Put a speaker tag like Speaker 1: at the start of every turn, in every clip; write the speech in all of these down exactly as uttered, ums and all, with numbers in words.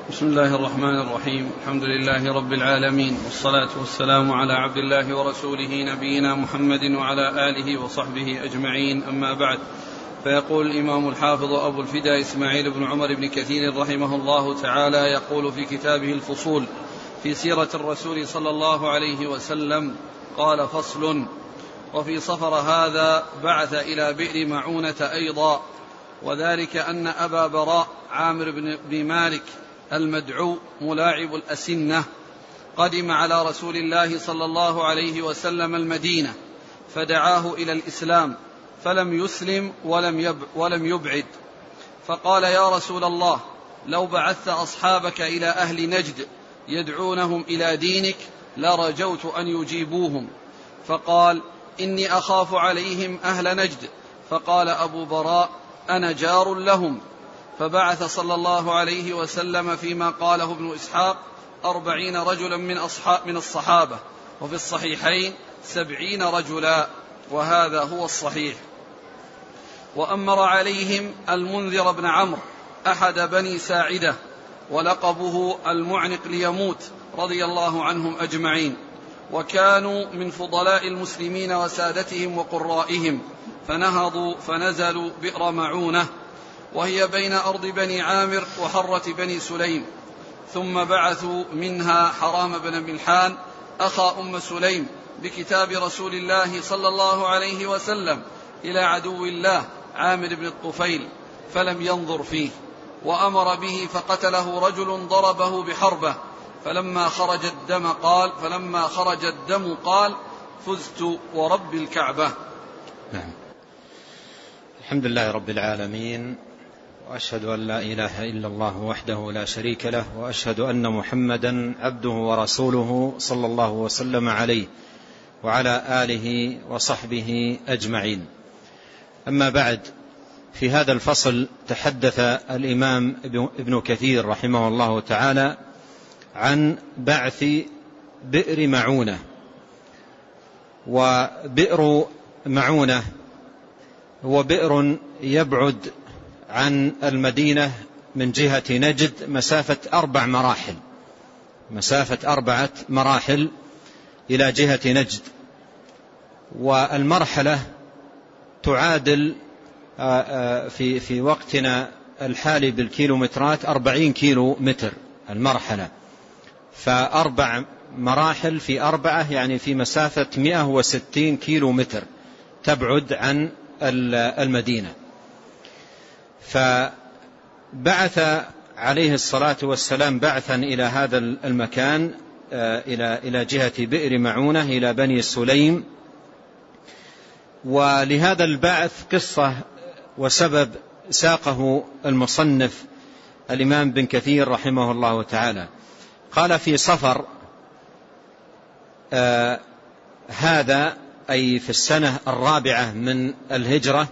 Speaker 1: بسم الله الرحمن الرحيم. الحمد لله رب العالمين، والصلاة والسلام على عبد الله ورسوله نبينا محمد وعلى آله وصحبه أجمعين، أما بعد. فيقول الإمام الحافظ أبو الفداء إسماعيل بن عمر بن كثير رحمه الله تعالى، يقول في كتابه الفصول في سيرة الرسول صلى الله عليه وسلم، قال: فصل: وفي صفر هذا بعث إلى بئر معونة أيضا، وذلك أن أبا براء عامر بن مالك المدعو ملاعب الأسنة قدم على رسول الله صلى الله عليه وسلم المدينة، فدعاه إلى الإسلام، فلم يسلم ولم ولم يبعد، فقال: يا رسول الله، لو بعثت أصحابك إلى أهل نجد يدعونهم إلى دينك لرجوت أن يجيبوهم. فقال: إني أخاف عليهم أهل نجد. فقال أبو براء: أنا جار لهم. فبعث صلى الله عليه وسلم فيما قاله ابن إسحاق أربعين رجلا من, أصحاب من الصحابة، وفي الصحيحين سبعين رجلا، وهذا هو الصحيح. وأمر عليهم المنذر بن عمرو أحد بني ساعدة، ولقبه المعنق ليموت، رضي الله عنهم أجمعين، وكانوا من فضلاء المسلمين وسادتهم وقرائهم، فنهضوا فنزلوا بئر معونة، وهي بين أرض بني عامر وحرة بني سليم. ثم بعثوا منها حرام بن ملحان أخا أم سليم بكتاب رسول الله صلى الله عليه وسلم إلى عدو الله عامر بن الطفيل، فلم ينظر فيه، وأمر به فقتله رجل ضربه بحربة، فلما خرج الدم قال فلما خرج الدم قال: فزت ورب الكعبة.
Speaker 2: نعم. الحمد لله رب العالمين، وأشهد أن لا إله إلا الله وحده لا شريك له، وأشهد أن محمدا عبده ورسوله صلى الله وسلم عليه وعلى آله وصحبه أجمعين. أما بعد، في هذا الفصل تحدث الإمام ابن كثير رحمه الله تعالى عن بعث بئر معونة. وبئر معونة هو بئر يبعد عن المدينة من جهة نجد مسافة أربع مراحل مسافة أربعة مراحل إلى جهة نجد، والمرحلة تعادل في في وقتنا الحالي بالكيلومترات أربعين كيلو متر المرحلة، فأربع مراحل في أربعة يعني في مسافة مئة وستين كيلو متر تبعد عن المدينة. فبعث عليه الصلاة والسلام بعثا إلى هذا المكان، إلى إلى جهة بئر معونة، إلى بني سليم. ولهذا البعث قصة وسبب ساقه المصنف الإمام بن كثير رحمه الله تعالى. قال: في صفر آه هذا أي في السنة الرابعة من الهجرة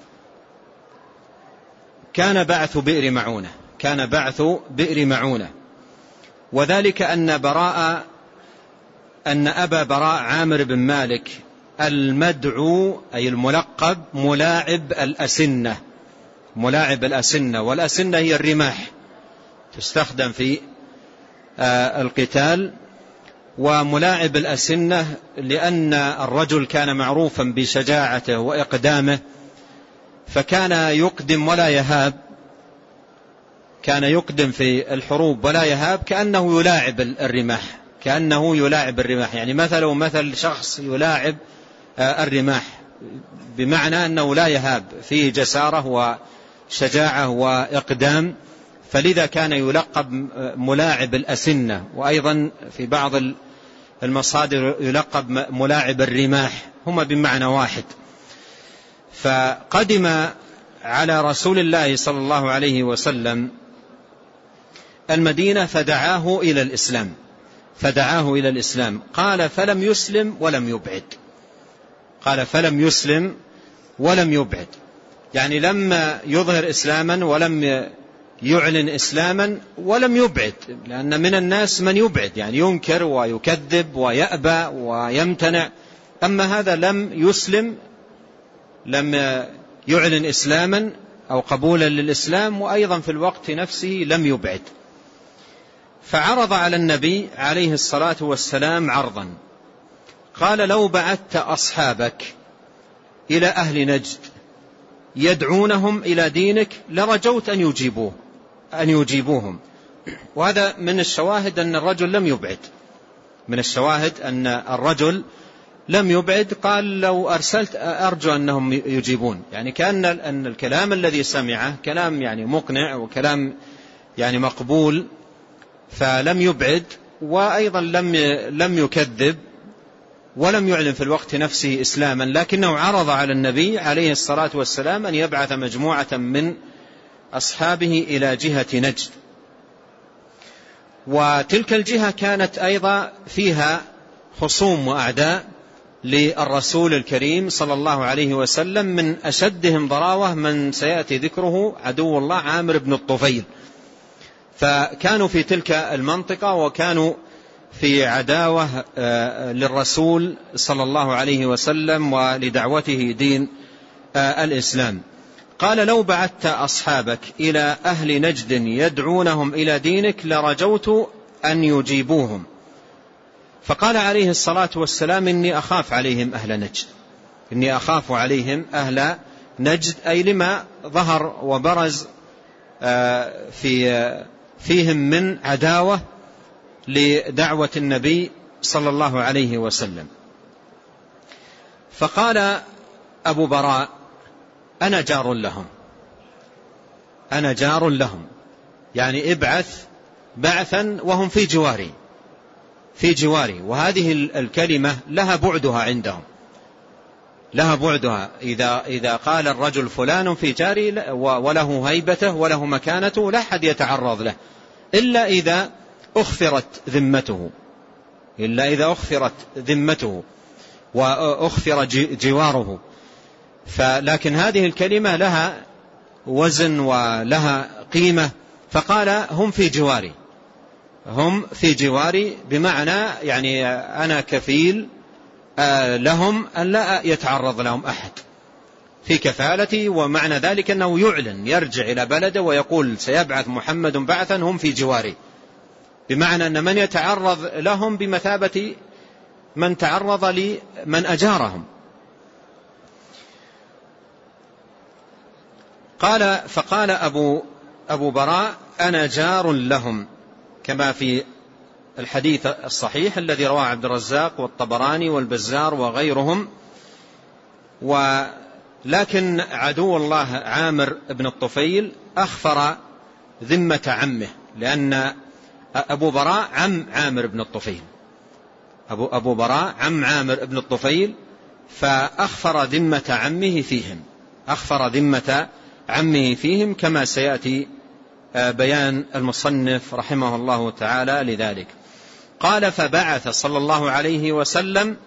Speaker 2: كان بعث بئر معونة كان بعث بئر معونة وذلك أن براء أن أبا براء عامر بن مالك المدعو أي الملقب ملاعب الأسنة ملاعب الأسنة والأسنة هي الرماح، تستخدم في آه القتال. وملاعب الأسنة لأن الرجل كان معروفا بشجاعته وإقدامه، فكان يقدم ولا يهاب كان يقدم في الحروب ولا يهاب، كأنه يلاعب الرماح كأنه يلاعب الرماح يعني مثله مثل شخص يلاعب الرماح، بمعنى أنه لا يهاب، فيه جسارة وشجاعة وإقدام، فلذا كان يلقب ملاعب الأسنة. وأيضا في بعض المصادر يلقب ملاعب الرماح، هما بمعنى واحد. فقدم على رسول الله صلى الله عليه وسلم المدينة فدعاه إلى الإسلام فدعاه إلى الإسلام قال: فلم يسلم ولم يبعد قال فلم يسلم ولم يبعد يعني لم يظهر إسلاما ولم يعلن إسلاما ولم يبعد، لأن من الناس من يبعد يعني ينكر ويكذب ويأبى ويمتنع، أما هذا لم يسلم، لم يعلن إسلاما أو قبولا للإسلام، وأيضا في الوقت نفسه لم يبعد. فعرض على النبي عليه الصلاة والسلام عرضا، قال: لو بعثت أصحابك إلى أهل نجد يدعونهم إلى دينك لرجوت أن يجيبوه أن يجيبوهم. وهذا من الشواهد أن الرجل لم يبعد، من الشواهد أن الرجل لم يبعد. قال: لو أرسلت أرجو أنهم يجيبون، يعني كأن أن الكلام الذي سمعه كلام يعني مقنع وكلام يعني مقبول، فلم يبعد، وأيضا لم لم يكذب ولم يعلن في الوقت نفسه إسلاما، لكنه عرض على النبي عليه الصلاة والسلام أن يبعث مجموعة من أصحابه إلى جهة نجد. وتلك الجهة كانت أيضا فيها خصوم وأعداء للرسول الكريم صلى الله عليه وسلم، من أشدهم ضراوة من سيأتي ذكره عدو الله عامر بن الطفيل، فكانوا في تلك المنطقة وكانوا في عداوة للرسول صلى الله عليه وسلم ولدعوته دين الإسلام. قال: لو بعثت أصحابك إلى أهل نجد يدعونهم إلى دينك لرجوت أن يجيبوهم. فقال عليه الصلاة والسلام: إني أخاف عليهم أهل نجد، إني أخاف عليهم أهل نجد، أي لما ظهر وبرز في فيهم من عداوة لدعوة النبي صلى الله عليه وسلم. فقال أبو براء: أنا جار لهم، أنا جار لهم، يعني ابعث بعثا وهم في جواري، في جواري. وهذه الكلمة لها بعدها عندهم، لها بعدها. إذا, إذا قال الرجل فلان في جاري وله هيبته وله مكانته لا أحد يتعرض له إلا إذا أخفرت ذمته، إلا إذا أخفرت ذمته وأخفر جواره. فلكن هذه الكلمة لها وزن ولها قيمة. فقال: هم في جواري، هم في جواري، بمعنى يعني أنا كفيل لهم أن لا يتعرض لهم أحد في كفالتي. ومعنى ذلك أنه يعلن، يرجع إلى بلده ويقول: سيبعث محمد بعثا هم في جواري، بمعنى أن من يتعرض لهم بمثابة من تعرض لمن أجارهم. قال: فقال أبو, أبو براء: أنا جار لهم، كما في الحديث الصحيح الذي رواه عبد الرزاق والطبراني والبزار وغيرهم. ولكن عدو الله عامر بن الطفيل أخفر ذمة عمه، لأن أبو براء عم عامر بن الطفيل، أبو, أبو براء عم عامر بن الطفيل، فأخفر ذمة عمه فيهم، أخفر ذمة عمه فيهم، كما سيأتي بيان المصنف رحمه الله تعالى لذلك. قال: فبعث صلى الله عليه وسلم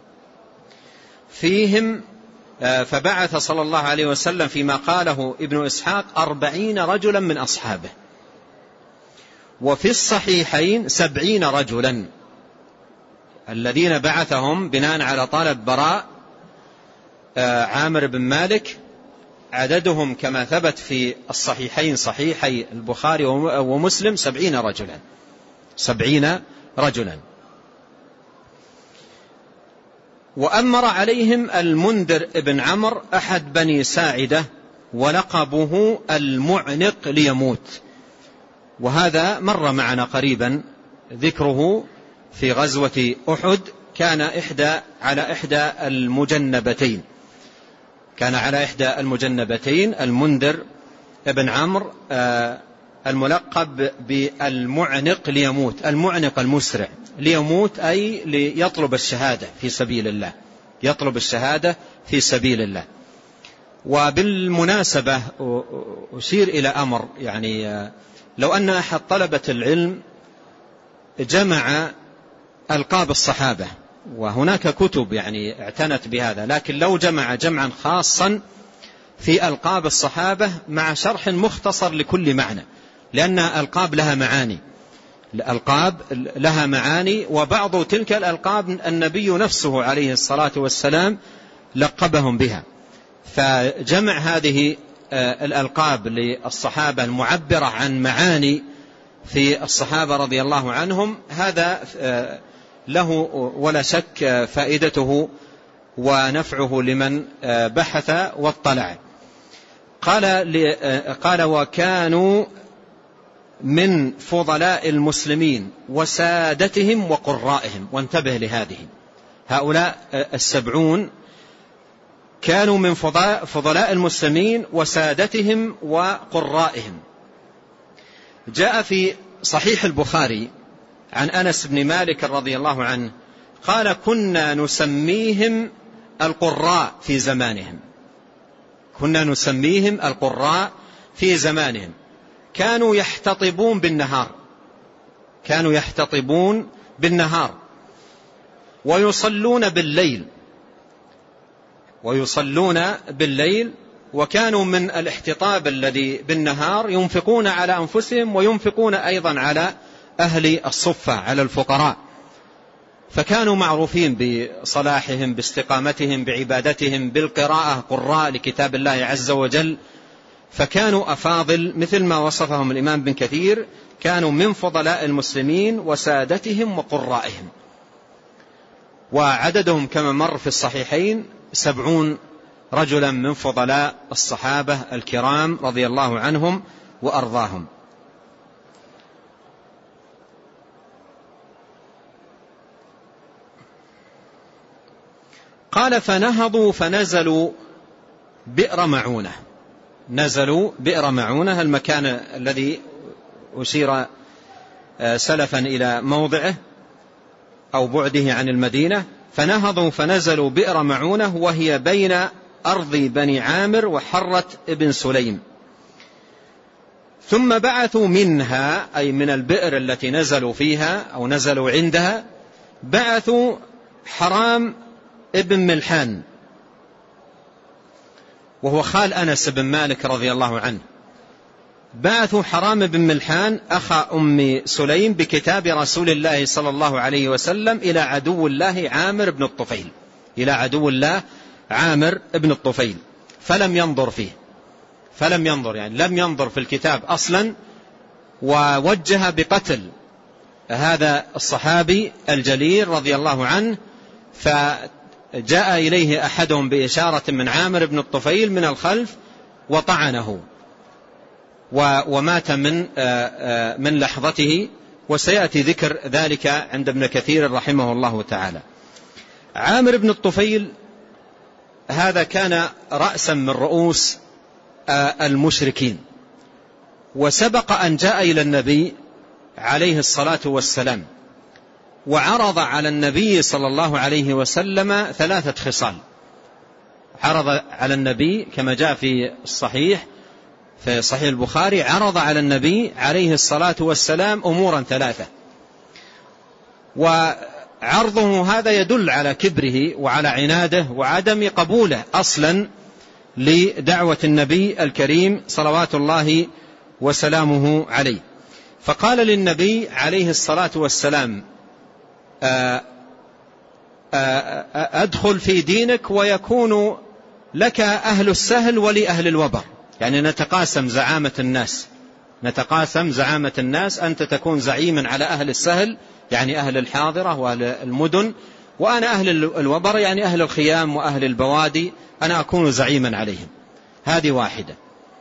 Speaker 2: فيهم فبعث صلى الله عليه وسلم فيما قاله ابن إسحاق أربعين رجلا من أصحابه، وفي الصحيحين سبعين رجلا، الذين بعثهم بناء على طلب براء عامر بن مالك عددهم كما ثبت في الصحيحين صحيحي البخاري ومسلم سبعين رجلا، سبعين رجلا. وأمر عليهم المنذر ابن عمرو أحد بني ساعدة ولقبه المعنق ليموت، وهذا مر معنا قريبا ذكره في غزوة أحد. كان إحدى على إحدى المجنبتين، كان على إحدى المجنبتين المنذر ابن عمرو الملقب بالمعنق ليموت، المعنق المسرع، ليموت أي ليطلب الشهادة في سبيل الله، يطلب الشهادة في سبيل الله. وبالمناسبة أشير إلى أمر، يعني لو أن أحد طلبة العلم جمع ألقاب الصحابة، وهناك كتب يعني اعتنت بهذا، لكن لو جمع جمعا خاصا في ألقاب الصحابة مع شرح مختصر لكل معنى، لأن الألقاب لها معاني، الألقاب لها معاني، وبعض تلك الألقاب النبي نفسه عليه الصلاة والسلام لقبهم بها. فجمع هذه الألقاب للصحابة المعبرة عن معاني في الصحابة رضي الله عنهم، هذا له ولا شك فائدته ونفعه لمن بحث واطلع. قال قال وكانوا من فضلاء المسلمين وسادتهم وقرائهم. وانتبه لهذه، هؤلاء السبعون كانوا من فضلاء المسلمين وسادتهم وقرائهم. جاء في صحيح البخاري عن أنس بن مالك رضي الله عنه قال كنا نسميهم القراء في زمانهم، كنا نسميهم القراء في زمانهم. كانوا يحتطبون بالنهار، كانوا يحتطبون بالنهار ويصلون بالليل، ويصلون بالليل وكانوا من الاحتطاب الذي بالنهار ينفقون على أنفسهم وينفقون أيضا على أهل الصفة، على الفقراء. فكانوا معروفين بصلاحهم، باستقامتهم، بعبادتهم، بالقراءة، قراء لكتاب الله عز وجل. فكانوا أفاضل مثل ما وصفهم الإمام بن كثير، كانوا من فضلاء المسلمين وسادتهم وقرائهم. وعددهم كما مر في الصحيحين سبعون رجلا من فضلاء الصحابة الكرام رضي الله عنهم وأرضاهم. قال فنهضوا فنزلوا بئر معونة. نزلوا بئر معونة، المكان الذي أشير سلفا إلى موضعه أو بعده عن المدينة. فنهضوا فنزلوا بئر معونة وهي بين أرض بني عامر وحرة ابن سليم. ثم بعثوا منها، أي من البئر التي نزلوا فيها أو نزلوا عندها، بعثوا حرام ابن ملحان وهو خال أنس بن مالك رضي الله عنه. بعثوا حرام بن ملحان أخا أم سليم بكتاب رسول الله صلى الله عليه وسلم إلى عدو الله عامر بن الطفيل، إلى عدو الله عامر بن الطفيل. فلم ينظر فيه، فلم ينظر يعني لم ينظر في الكتاب أصلا، ووجه بقتل هذا الصحابي الجليل رضي الله عنه. فجاء إليه أحدهم بإشارة من عامر بن الطفيل من الخلف وطعنه ومات من من لحظته، وسيأتي ذكر ذلك عند ابن كثير رحمه الله تعالى. عامر بن الطفيل هذا كان رأسا من رؤوس المشركين، وسبق أن جاء إلى النبي عليه الصلاة والسلام وعرض على النبي صلى الله عليه وسلم ثلاثة خصال. عرض على النبي كما جاء في الصحيح في صحيح البخاري، عرض على النبي عليه الصلاة والسلام أمورا ثلاثة، وعرضه هذا يدل على كبره وعلى عناده وعدم قبوله أصلا لدعوة النبي الكريم صلوات الله وسلامه عليه. فقال للنبي عليه الصلاة والسلام أدخل في دينك ويكون لك أهل السهل ولي أهل الوبر، يعني نتقاسم زعامة الناس، نتقاسم زعامة الناس، أنت تكون زعيما على أهل السهل يعني أهل الحاضرة وأهل المدن، وأنا أهل الوبر يعني أهل الخيام وأهل البوادي، أنا أكون زعيما عليهم. هذه واحدة.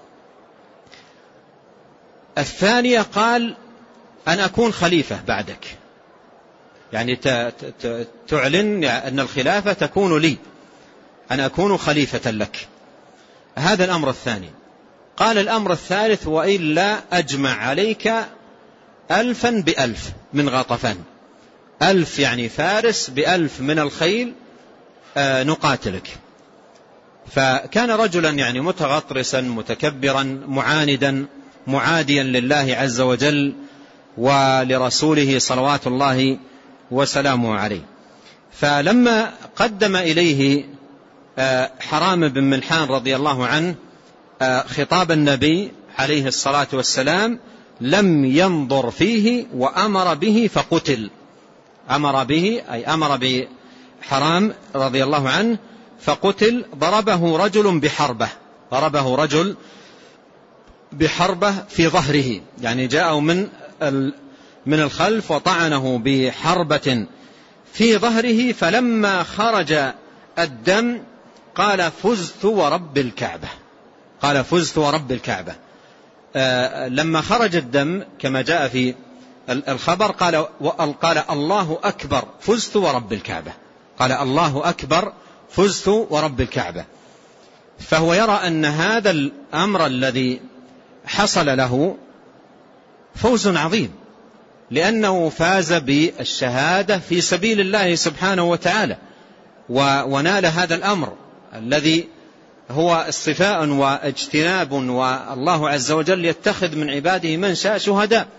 Speaker 2: الثانية قال أن أكون خليفة بعدك، يعني تعلن أن الخلافة تكون لي، أن أكون خليفة لك. هذا الأمر الثاني. قال الأمر الثالث وإلا أجمع عليك ألفا بألف من غطفان، ألف يعني فارس بألف من الخيل نقاتلك. فكان رجلا يعني متغطرسا متكبرا معاندا معاديا لله عز وجل ولرسوله صلوات الله وسلامه عليه. فلما قدم إليه حرام بن ملحان رضي الله عنه خطاب النبي عليه الصلاة والسلام لم ينظر فيه وأمر به فقتل. أمر به أي أمر بحرام رضي الله عنه فقتل. ضربه رجل بحربة، ضربه رجل بحربة في ظهره، يعني جاءه من من الخلف وطعنه بحربة في ظهره، فلما خرج الدم قال فزت ورب الكعبة. قال فزت ورب الكعبة. آه لما خرج الدم كما جاء في الخبر قال قال الله أكبر فزت ورب الكعبة. قال الله أكبر فزت ورب الكعبة. فهو يرى أن هذا الأمر الذي حصل له فوز عظيم، لأنه فاز بالشهادة في سبيل الله سبحانه وتعالى، ونال هذا الأمر الذي هو اصطفاء واجتناب، والله عز وجل يتخذ من عباده من شاء شهداء.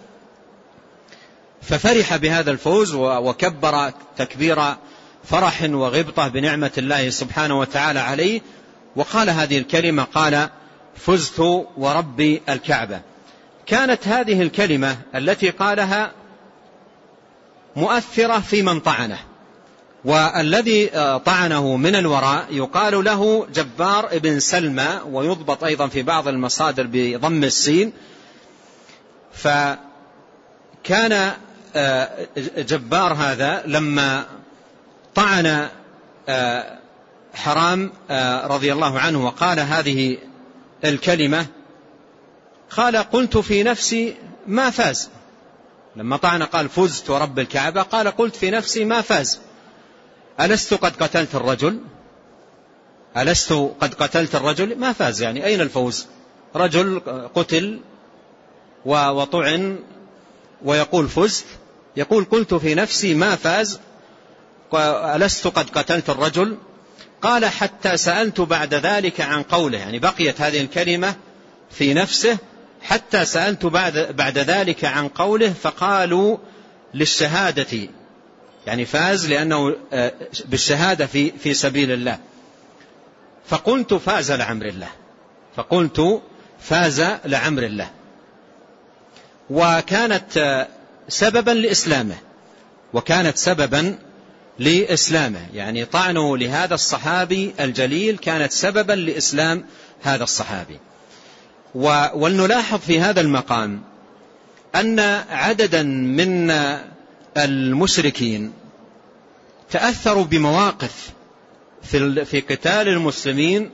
Speaker 2: ففرح بهذا الفوز وكبر تكبير فرح وغبطة بنعمة الله سبحانه وتعالى عليه، وقال هذه الكلمة، قال فزت ورب الكعبة. كانت هذه الكلمة التي قالها مؤثرة في من طعنه، والذي طعنه من الوراء يقال له جبار ابن سلمى، ويضبط أيضا في بعض المصادر بضم السين. فكان جبار هذا لما طعن حرام رضي الله عنه وقال هذه الكلمة، قال قلت في نفسي ما فاز. لما طعن قال فزت ورب الكعبة، قال قلت في نفسي ما فاز، ألست قد قتلت الرجل؟ ألست قد قتلت الرجل؟ ما فاز، يعني أين الفوز؟ رجل قتل وطعن ويقول فزت، يقول قلت في نفسي ما فاز، ألست قد قتلت الرجل؟ قال حتى سألت بعد ذلك عن قوله، يعني بقيت هذه الكلمة في نفسه حتى سألت بعد, بعد ذلك عن قوله، فقالوا للشهادة، يعني فاز لأنه بالشهادة في, في سبيل الله. فقلت فاز لعمر الله، فقلت فاز لعمر الله. وكانت سببا لإسلامه، وكانت سببا لإسلامه، يعني طعنه لهذا الصحابي الجليل كانت سببا لإسلام هذا الصحابي. ولنلاحظ في هذا المقام أن عددا من المشركين تأثروا بمواقف في في قتال المسلمين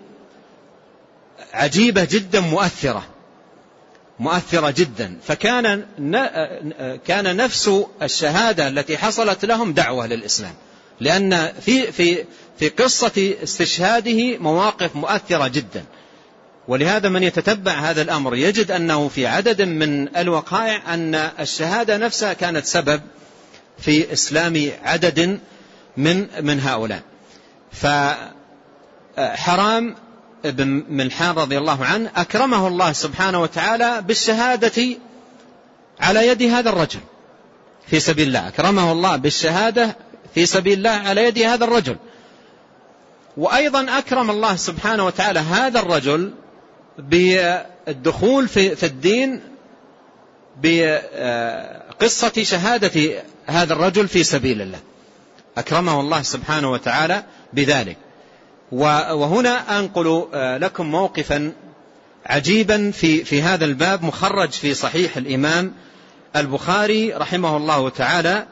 Speaker 2: عجيبة جدا، مؤثرة مؤثرة جدا. فكان كان نفس الشهادة التي حصلت لهم دعوة للإسلام، لأن في في في قصة استشهاده مواقف مؤثرة جدا. ولهذا من يتتبع هذا الأمر يجد أنه في عدد من الوقائع أن الشهادة نفسها كانت سبب في إسلام عدد من من هؤلاء. فحرام بن ملحان رضي الله عنه أكرمه الله سبحانه وتعالى بالشهادة على يد هذا الرجل في سبيل الله، أكرمه الله بالشهادة في سبيل الله على يد هذا الرجل. وأيضا أكرم الله سبحانه وتعالى هذا الرجل بالدخول في, في الدين بقصة شهادة هذا الرجل في سبيل الله، أكرمه الله سبحانه وتعالى بذلك. وهنا أنقل لكم موقفا عجيبا في, في هذا الباب، مخرج في صحيح الإمام البخاري رحمه الله تعالى.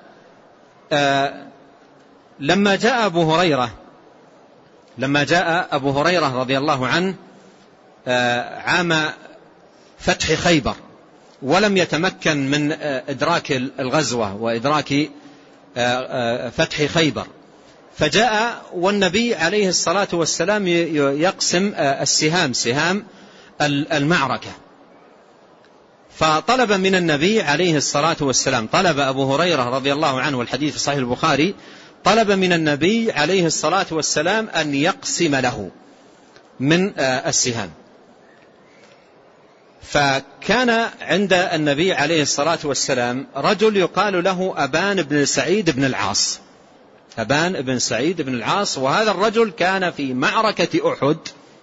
Speaker 2: لما جاء أبو هريرة لما جاء أبو هريرة رضي الله عنه عام فتح خيبر، ولم يتمكن من إدراك الغزوة وإدراك فتح خيبر، فجاء والنبي عليه الصلاة والسلام يقسم السهام، سهام المعركة. فطلب من النبي عليه الصلاة والسلام، طلب أبو هريرة رضي الله عنه والحديث في صحيح البخاري، طلب من النبي عليه الصلاة والسلام أن يقسم له من السهام. فكان عند النبي عليه الصلاة والسلام رجل يقال له أبان بن سعيد بن العاص، أبان بن سعيد بن العاص. وهذا الرجل كان في معركة أحد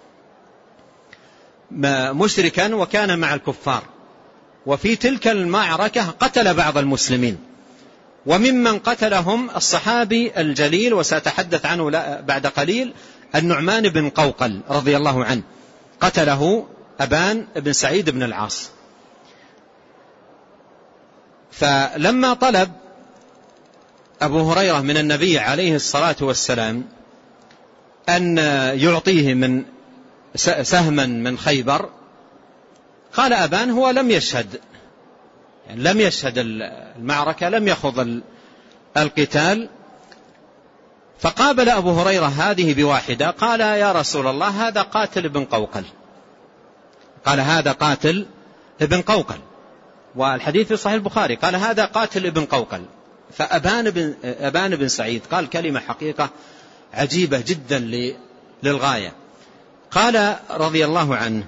Speaker 2: مشركا وكان مع الكفار، وفي تلك المعركة قتل بعض المسلمين، وممن قتلهم الصحابي الجليل وسأتحدث عنه بعد قليل النعمان بن قوقل رضي الله عنه، قتله أبان بن سعيد بن العاص. فلما طلب أبو هريرة من النبي عليه الصلاة والسلام أن يعطيه من سهما من خيبر، قال أبان هو لم يشهد، يعني لم يشهد المعركة، لم يخوض القتال. فقابل أبو هريرة هذه بواحدة، قال يا رسول الله هذا قاتل ابن قوقل، قال هذا قاتل ابن قوقل، والحديث في صحيح البخاري، قال هذا قاتل ابن قوقل. فأبان بن, أبان بن سعيد قال كلمة حقيقة عجيبة جدا للغاية، قال رضي الله عنه: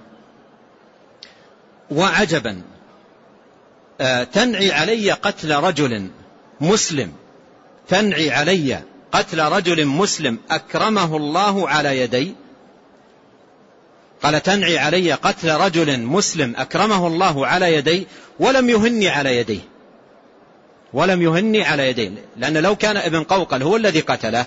Speaker 2: وعجبا تنعي علي قتل رجل مسلم، تنعي علي قتل رجل مسلم أكرمه الله على يدي. قال تنعي علي قتل رجل مسلم أكرمه الله على يدي ولم يهني على يديه، ولم يهني على يديه، لأن لو كان ابن قوقل هو الذي قتله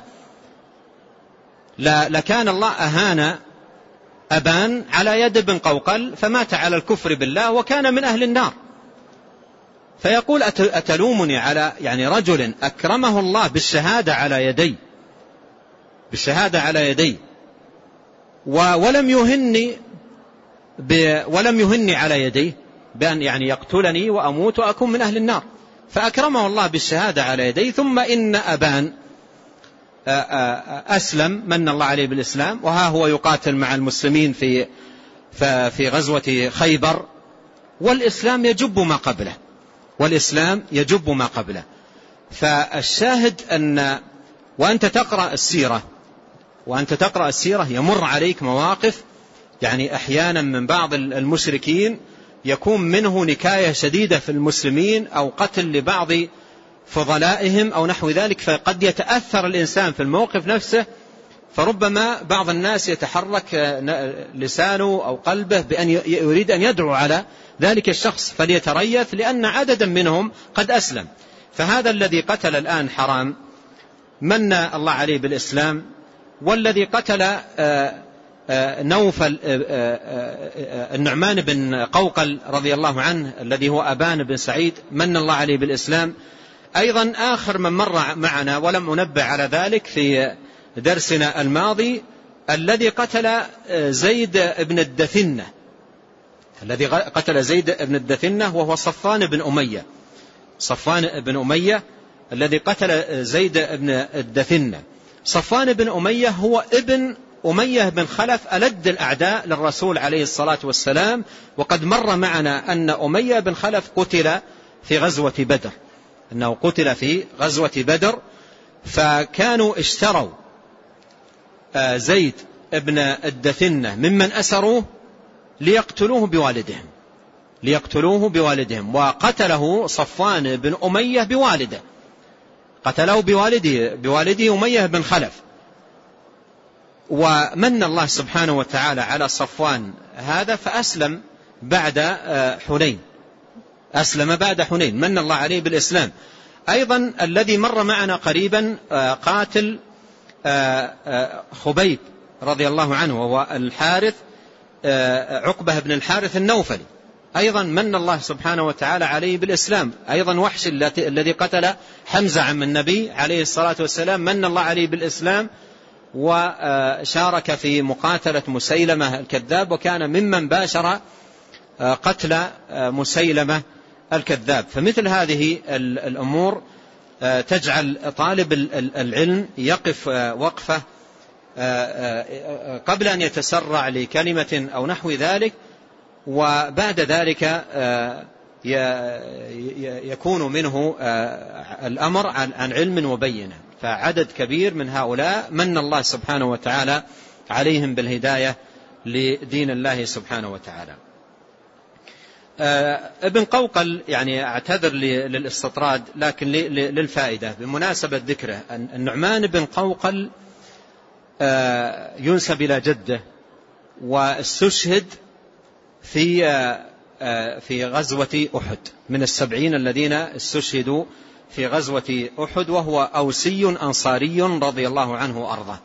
Speaker 2: لكان الله أهان أبان على يد ابن قوقل فمات على الكفر بالله وكان من أهل النار. فيقول أتلومني على يعني رجل أكرمه الله بالشهادة على يدي، بالشهادة على يدي ولم يهني ولم يهني على يديه بأن يعني يقتلني وأموت وأكون من أهل النار. فأكرمه الله بالشهادة على يدي، ثم إن أبان أسلم، من الله عليه بالإسلام، وها هو يقاتل مع المسلمين في في غزوة خيبر، والإسلام يجب ما قبله، والإسلام يجب ما قبله. فالشاهد أن وأنت تقرأ السيرة وأنت تقرأ السيرة يمر عليك مواقف يعني أحيانا من بعض المشركين يكون منه نكاية شديدة في المسلمين أو قتل لبعض فضلائهم أو نحو ذلك، فقد يتأثر الإنسان في الموقف نفسه، فربما بعض الناس يتحرك لسانه أو قلبه بأن يريد أن يدعو على ذلك الشخص فليتريث، لأن عددا منهم قد أسلم. فهذا الذي قتل الآن حرام من الله عليه بالإسلام، والذي قتل نوفل النعمان بن قوقل رضي الله عنه الذي هو أبان بن سعيد من الله عليه بالإسلام. أيضا آخر من مر معنا ولم أنبه على ذلك في درسنا الماضي الذي قتل زيد بن الدثنة، الذي قتل زيد بن الدثنة وهو صفوان بن أمية، صفوان بن أمية الذي قتل زيد بن الدثنة. صفوان بن أمية هو ابن أمية بن خلف ألد الأعداء للرسول عليه الصلاة والسلام، وقد مر معنا أن أمية بن خلف قتل في غزوة بدر، أنه قتل في غزوة بدر. فكانوا اشتروا زيد بن الدثنة ممن أسروه ليقتلوه بوالدهم، ليقتلوه بوالدهم، وقتله صفوان بن أمية بوالده، قتله بوالده بوالده أمية بن خلف. ومن الله سبحانه وتعالى على صفوان هذا فأسلم بعد حنين، أسلم بعد حنين، من الله عليه بالإسلام. أيضا الذي مر معنا قريبا قاتل خبيب رضي الله عنه وهو الحارث عقبة بن الحارث النوفلي، أيضا من الله سبحانه وتعالى عليه بالإسلام. أيضا وحش الذي قتل حمزة عم النبي عليه الصلاة والسلام من الله عليه بالإسلام، وشارك في مقاتلة مسيلمة الكذاب، وكان ممن باشر قتل مسيلمة الكذاب. فمثل هذه الأمور تجعل طالب العلم يقف وقفة قبل أن يتسرع لكلمة أو نحو ذلك، وبعد ذلك يكون منه الأمر عن علم وبينة. فعدد كبير من هؤلاء من الله سبحانه وتعالى عليهم بالهداية لدين الله سبحانه وتعالى. ابن قوقل يعني اعتذر للاستطراد لكن للفائدة بمناسبة ذكره، النعمان بن قوقل ينسب إلى جده، واستشهد في في غزوة أحد، من السبعين الذين استشهدوا في غزوة أحد، وهو أوسي أنصاري رضي الله عنه وأرضاه.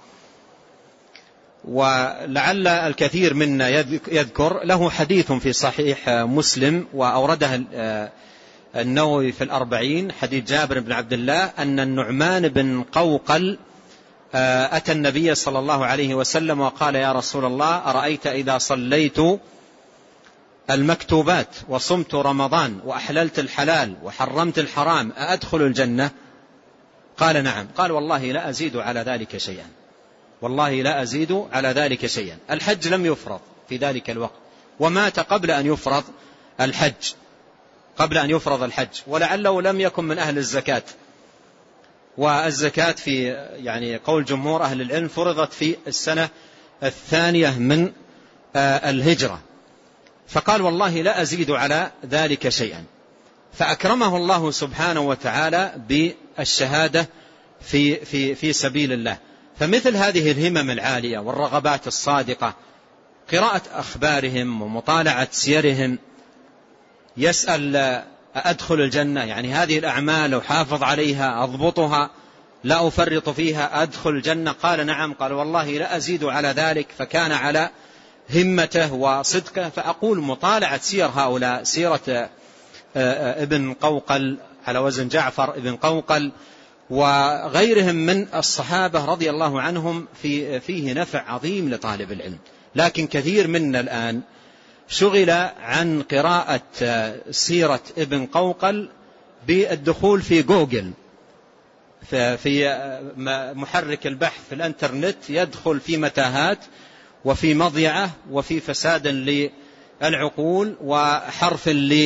Speaker 2: ولعل الكثير منا يذكر له حديث في صحيح مسلم وأورده النووي في الأربعين حديث جابر بن عبد الله أن النعمان بن قوقل أتى النبي صلى الله عليه وسلم وقال: يا رسول الله، أرأيت إذا صليت المكتوبات وصمت رمضان وأحللت الحلال وحرمت الحرام أأدخل الجنة؟ قال: نعم. قال: والله لا أزيد على ذلك شيئا، والله لا أزيد على ذلك شيئا. الحج لم يفرض في ذلك الوقت، ومات قبل أن يفرض الحج قبل أن يفرض الحج ولعله لم يكن من أهل الزكاة، والزكاة في يعني قول جمهور أهل العلم فرضت في السنة الثانية من الهجرة. فقال: والله لا أزيد على ذلك شيئا. فأكرمه الله سبحانه وتعالى بالشهادة في, في, في سبيل الله. فمثل هذه الهمم العالية والرغبات الصادقة، قراءة أخبارهم ومطالعة سيرهم، يسأل: أدخل الجنة؟ يعني هذه الأعمال وحافظ عليها أضبطها لا أفرط فيها، أدخل الجنة؟ قال: نعم. قال: والله لا أزيد على ذلك. فكان على همته وصدقه. فأقول مطالعة سير هؤلاء، سيرة ابن قوقل على وزن جعفر ابن قوقل وغيرهم من الصحابة رضي الله عنهم، في فيه نفع عظيم لطالب العلم. لكن كثير منا الآن شغل عن قراءة سيرة ابن قوقل بالدخول في جوجل، في محرك البحث في الانترنت، يدخل في متاهات وفي مضيعة وفي فساد للعقول وحرف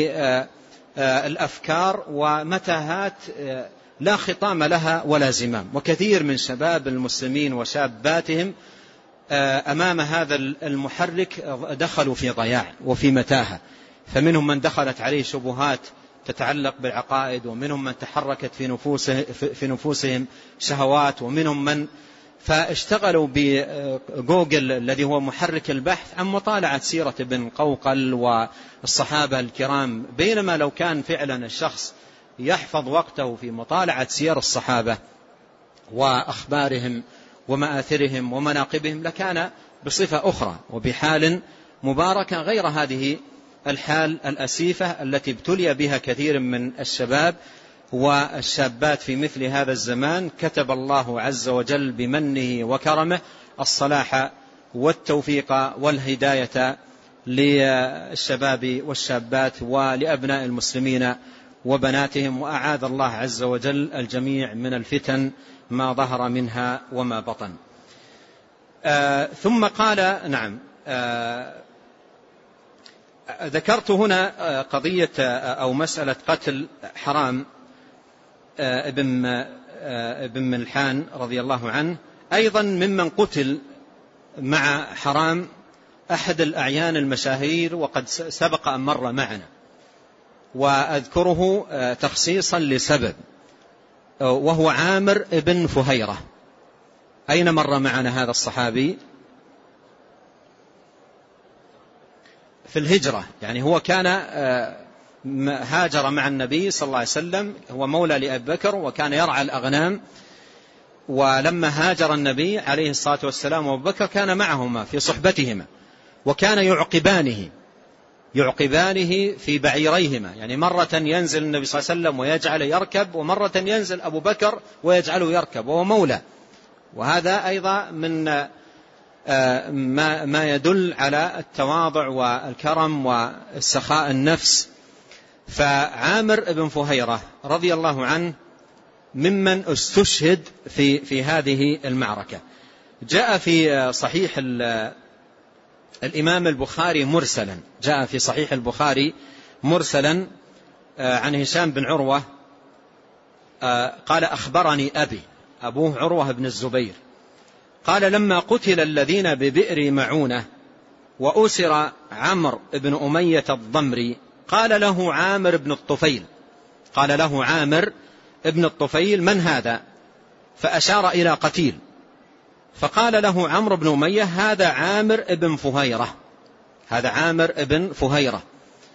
Speaker 2: للأفكار ومتاهات لا خطام لها ولا زمام. وكثير من شباب المسلمين وشاباتهم أمام هذا المحرك دخلوا في ضياع وفي متاهة. فمنهم من دخلت عليه شبهات تتعلق بالعقائد، ومنهم من تحركت في نفوسه في نفوسهم شهوات، ومنهم من فاشتغلوا بجوجل الذي هو محرك البحث عن مطالعة سيرة ابن قوقل والصحابة الكرام، بينما لو كان فعلا الشخص يحفظ وقته في مطالعة سير الصحابة وأخبارهم ومآثرهم ومناقبهم لكان بصفة أخرى وبحال مباركة غير هذه الحال الأسيفة التي ابتلي بها كثير من الشباب والشابات في مثل هذا الزمان. كتب الله عز وجل بمنه وكرمه الصلاح والتوفيق والهداية للشباب والشابات ولأبناء المسلمين وبناتهم، وأعاذ الله عز وجل الجميع من الفتن ما ظهر منها وما بطن. آه ثم قال: نعم، آه ذكرت هنا قضية أو مسألة قتل حرام آه ابن, آه ابن ملحان رضي الله عنه، أيضا ممن قتل مع حرام أحد الأعيان المشاهير، وقد سبق أن مر معنا، وأذكره تخصيصا لسبب، وهو عامر ابن فهيرة. أين مر معنا هذا الصحابي؟ في الهجرة، يعني هو كان هاجر مع النبي صلى الله عليه وسلم، هو مولى لأبي بكر وكان يرعى الأغنام، ولما هاجر النبي عليه الصلاة والسلام وأبو بكر كان معهما في صحبتهما، وكان يعقبانه يعقبانه في بعيريهما، يعني مرة ينزل النبي صلى الله عليه وسلم ويجعل يركب، ومرة ينزل أبو بكر ويجعله يركب، وهو مولى. وهذا أيضا من ما يدل على التواضع والكرم والسخاء النفس. فعامر بن فهيرة رضي الله عنه ممن استشهد في في هذه المعركة. جاء في صحيح الإمام البخاري مرسلا، جاء في صحيح البخاري مرسلا عن هشام بن عروة قال: أخبرني أبي، أبوه عروة بن الزبير، قال: لما قتل الذين ببئر معونة وأسر عمرو بن أمية الضمري، قال له عامر بن الطفيل قال له عامر بن الطفيل: من هذا؟ فأشار إلى قتيل، فقال له عمرو بن أمية: هذا عامر بن فهيرة، هذا عامر بن فهيرة.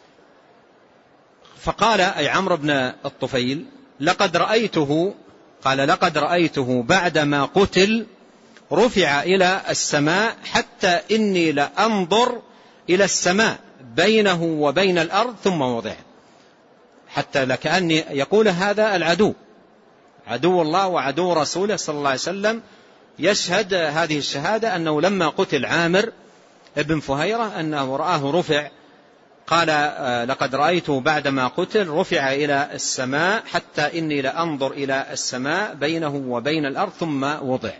Speaker 2: فقال أي عمرو بن الطفيل: لقد رأيته قال لقد رأيته بعدما قتل رفع إلى السماء حتى إني لأنظر إلى السماء بينه وبين الأرض ثم وضع، حتى لكأن يقول هذا العدو، عدو الله وعدو رسوله صلى الله عليه وسلم، يشهد هذه الشهادة أنه لما قتل عامر ابن فهيرة أنه رآه رفع، قال لقد رأيته بعدما قتل رفع إلى السماء حتى إني لأنظر إلى السماء بينه وبين الأرض ثم وضع.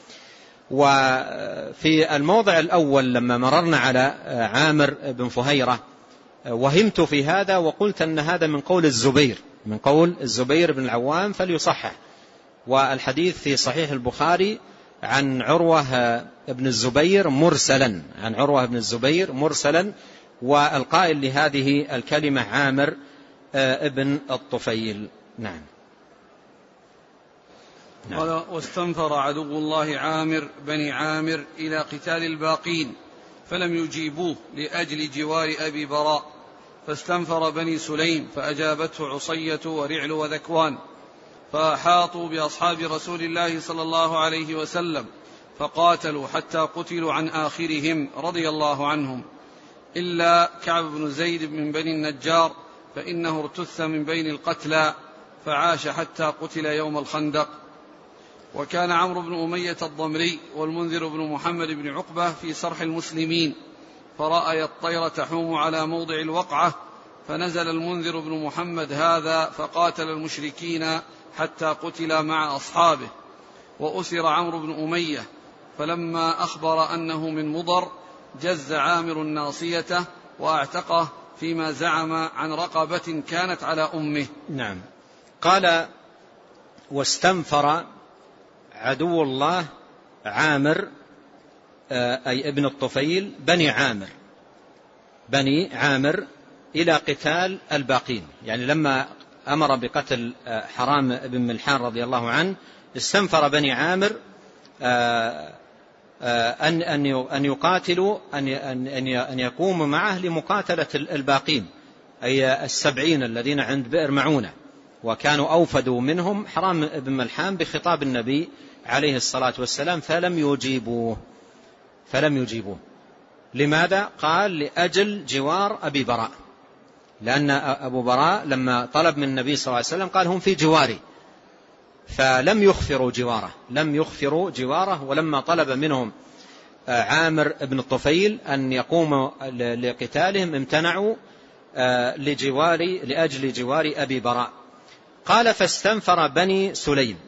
Speaker 2: وفي الموضع الأول لما مررنا على عامر بن فهيرة وهمت في هذا وقلت أن هذا من قول الزبير من قول الزبير بن العوام فليصحح، والحديث في صحيح البخاري عن عروة بن الزبير مرسلا عن عروة بن الزبير مرسلا والقائل لهذه الكلمة عامر ابن الطفيل. نعم.
Speaker 1: نعم. قال واستنفر عدو الله عامر بني عامر إلى قتال الباقين فلم يجيبوه لأجل جوار أبي براء، فاستنفر بني سليم فأجابته عصية ورعل وذكوان، فأحاطوا بأصحاب رسول الله صلى الله عليه وسلم فقاتلوا حتى قتلوا عن آخرهم رضي الله عنهم، إلا كعب بن زيد من بني النجار فإنه ارتث من بين القتلى فعاش حتى قتل يوم الخندق. وكان عمرو بن أمية الضمري والمنذر بن محمد بن عقبة في صرح المسلمين، فرأي الطير تحوم على موضع الوقعة، فنزل المنذر بن محمد هذا فقاتل المشركين حتى قتل مع أصحابه. وأسر عمرو بن أمية، فلما أخبر أنه من مضر جز عامر الناصية وأعتقه فيما زعم عن رقبة كانت على أمه.
Speaker 2: نعم. قال واستنفر عدو الله عامر أي ابن الطفيل بني عامر بني عامر إلى قتال الباقين، يعني لما أمر بقتل حرام بن ملحان رضي الله عنه استنفر بني عامر أن أن يقاتلوا أن أن يقوموا معه لمقاتلة الباقين أي السبعين الذين عند بئر معونة، وكانوا أوفدوا منهم حرام بن ملحان بخطاب النبي عليه الصلاة والسلام فلم يجيبوه فلم يجيبوه لماذا؟ قال لأجل جوار أبي براء، لأن أبو براء لما طلب من النبي صلى الله عليه وسلم قال هم في جواري، فلم يخفروا جواره لم يخفروا جواره ولما طلب منهم عامر بن الطفيل أن يقوموا لقتالهم امتنعوا لجوار لأجل جوار أبي براء. قال فاستنفر بني سليم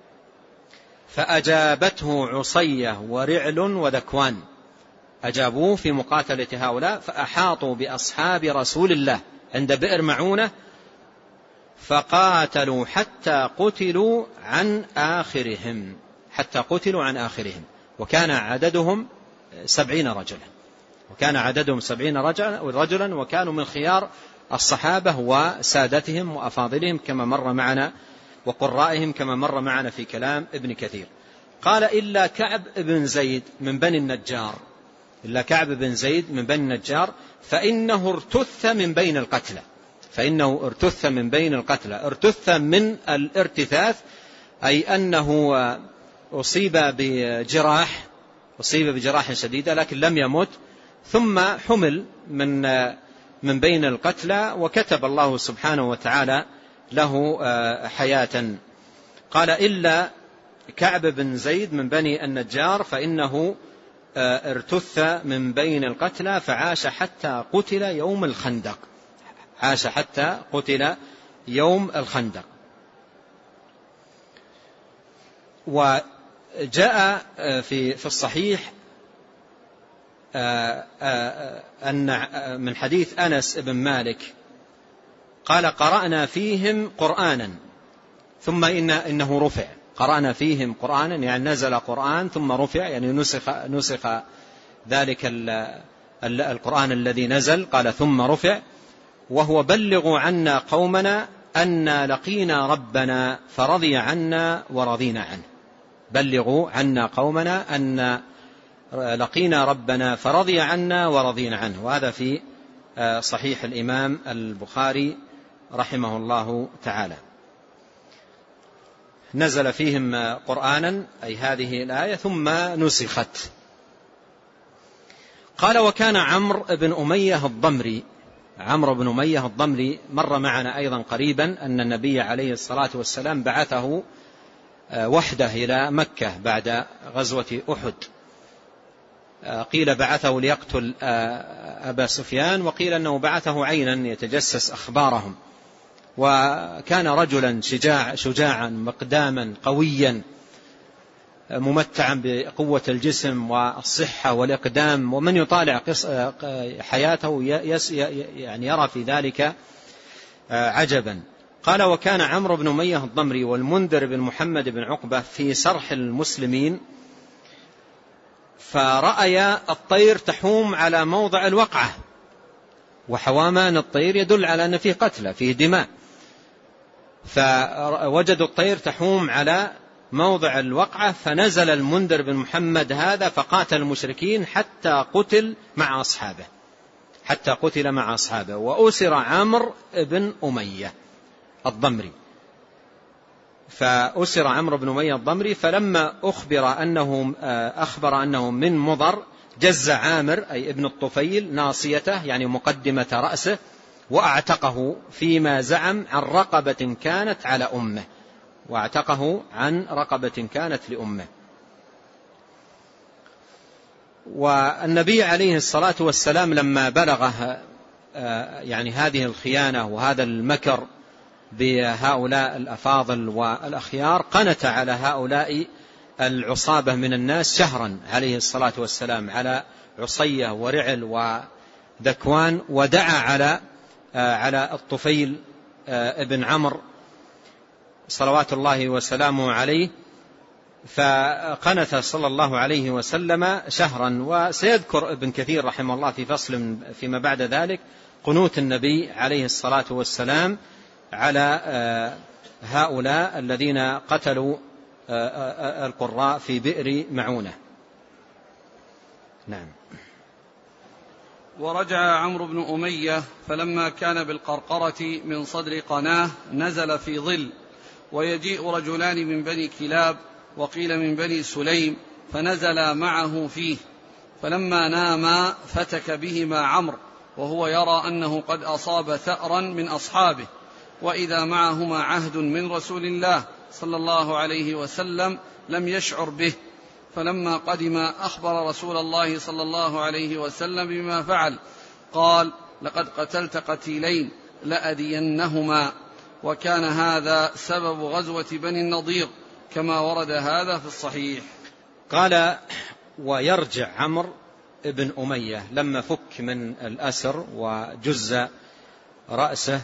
Speaker 2: فأجابته عصية ورعل وذكوان، أجابوه في مقاتلة هؤلاء، فأحاطوا بأصحاب رسول الله عند بئر معونة فقاتلوا حتى قتلوا عن آخرهم حتى قتلوا عن آخرهم وكان عددهم سبعين رجلا وكان عددهم سبعين رجلا وكانوا من خيار الصحابة وسادتهم وأفاضلهم كما مر معنا وقرائهم كما مر معنا في كلام ابن كثير. قال إلا كعب بن زيد من بني النجار إلا كعب بن زيد من بني النجار فإنه ارتث من بين القتلى فإنه ارتث من بين القتلى ارتث من الارتثاث أي أنه أصيب بجراح أصيب بجراح شديدة لكن لم يمت، ثم حمل من من بين القتلى وكتب الله سبحانه وتعالى له حياة. قال إلا كعب بن زيد من بني النجار فإنه ارتث من بين القتلى فعاش حتى قتل يوم الخندق عاش حتى قتل يوم الخندق. وجاء في في الصحيح أن من حديث أنس بن مالك قال قرأنا فيهم قرآنا ثم إن إنه رفع قرأنا فيهم قرآنا يعني نزل قرآن ثم رفع يعني نسخ نسخ ذلك القرآن الذي نزل قال ثم رفع، وهو بلغوا عنا قومنا أن لقينا ربنا فرضي عنا ورضينا عنه بلغوا عنا قومنا أن لقينا ربنا فرضي عنا ورضينا عنه. وهذا في صحيح الإمام البخاري رحمه الله تعالى. نزل فيهم قرآنا أي هذه الآية ثم نسخت. قال وكان عمرو بن أمية الضمري عمرو بن أمية الضمري مر معنا أيضا قريبا أن النبي عليه الصلاة والسلام بعثه وحده إلى مكة بعد غزوة أحد. قيل بعثه ليقتل أبا سفيان، وقيل أنه بعثه عينا يتجسس أخبارهم. وكان رجلا شجاع شجاعا مقداما قويا ممتعا بقوة الجسم والصحة والإقدام، ومن يطالع حياته يعني يرى في ذلك عجبا. قال: وكان عمرو بن أمية الضمري والمنذر بن محمد بن عقبة في سرح المسلمين، فرأيا الطير تحوم على موضع الوقعة، وحوامان الطير يدل على أن فيه قتلى فيه دماء، فوجدوا الطير تحوم على موضع الوقعة، فنزل المنذر بن محمد هذا فقاتل المشركين حتى قتل مع أصحابه حتى قتل مع أصحابه وأسر عمرو بن أمية الضمري. فأسر عمرو بن أمية الضمري، فلما أخبر أنه أخبر أنه من مضر جز عامر أي ابن الطفيل ناصيته يعني مقدمة رأسه وأعتقه فيما زعم عن رقبة كانت على أمه واعتقه عن رقبة كانت لأمه. والنبي عليه الصلاة والسلام لما بلغه يعني هذه الخيانة وهذا المكر بهؤلاء الأفاضل والأخيار، قنت على هؤلاء العصابة من الناس شهرا عليه الصلاة والسلام على عصية ورعل وذكوان، ودعا على على الطفيل ابن عمرو صلوات الله وسلامه عليه، فقنت صلى الله عليه وسلم شهرا. وسيذكر ابن كثير رحمه الله في فصل فيما بعد ذلك قنوت النبي عليه الصلاة والسلام على هؤلاء الذين قتلوا القراء في بئر معونة. نعم.
Speaker 1: ورجع عمرو بن أمية فلما كان بالقرقرة من صدر قناه نزل في ظل، ويجيء رجلان من بني كلاب وقيل من بني سليم فنزل معه فيه، فلما ناما فتك بهما عمرو وهو يرى أنه قد أصاب ثأرا من أصحابه، وإذا معهما عهد من رسول الله صلى الله عليه وسلم لم يشعر به. فلما قدم أخبر رسول الله صلى الله عليه وسلم بما فعل، قال: لقد قتلت قتيلين لأدينهما. وكان هذا سبب غزوة بني النضير كما ورد هذا في الصحيح.
Speaker 2: قال: ويرجع عمرو بن أمية لما فك من الأسر وجز رأسه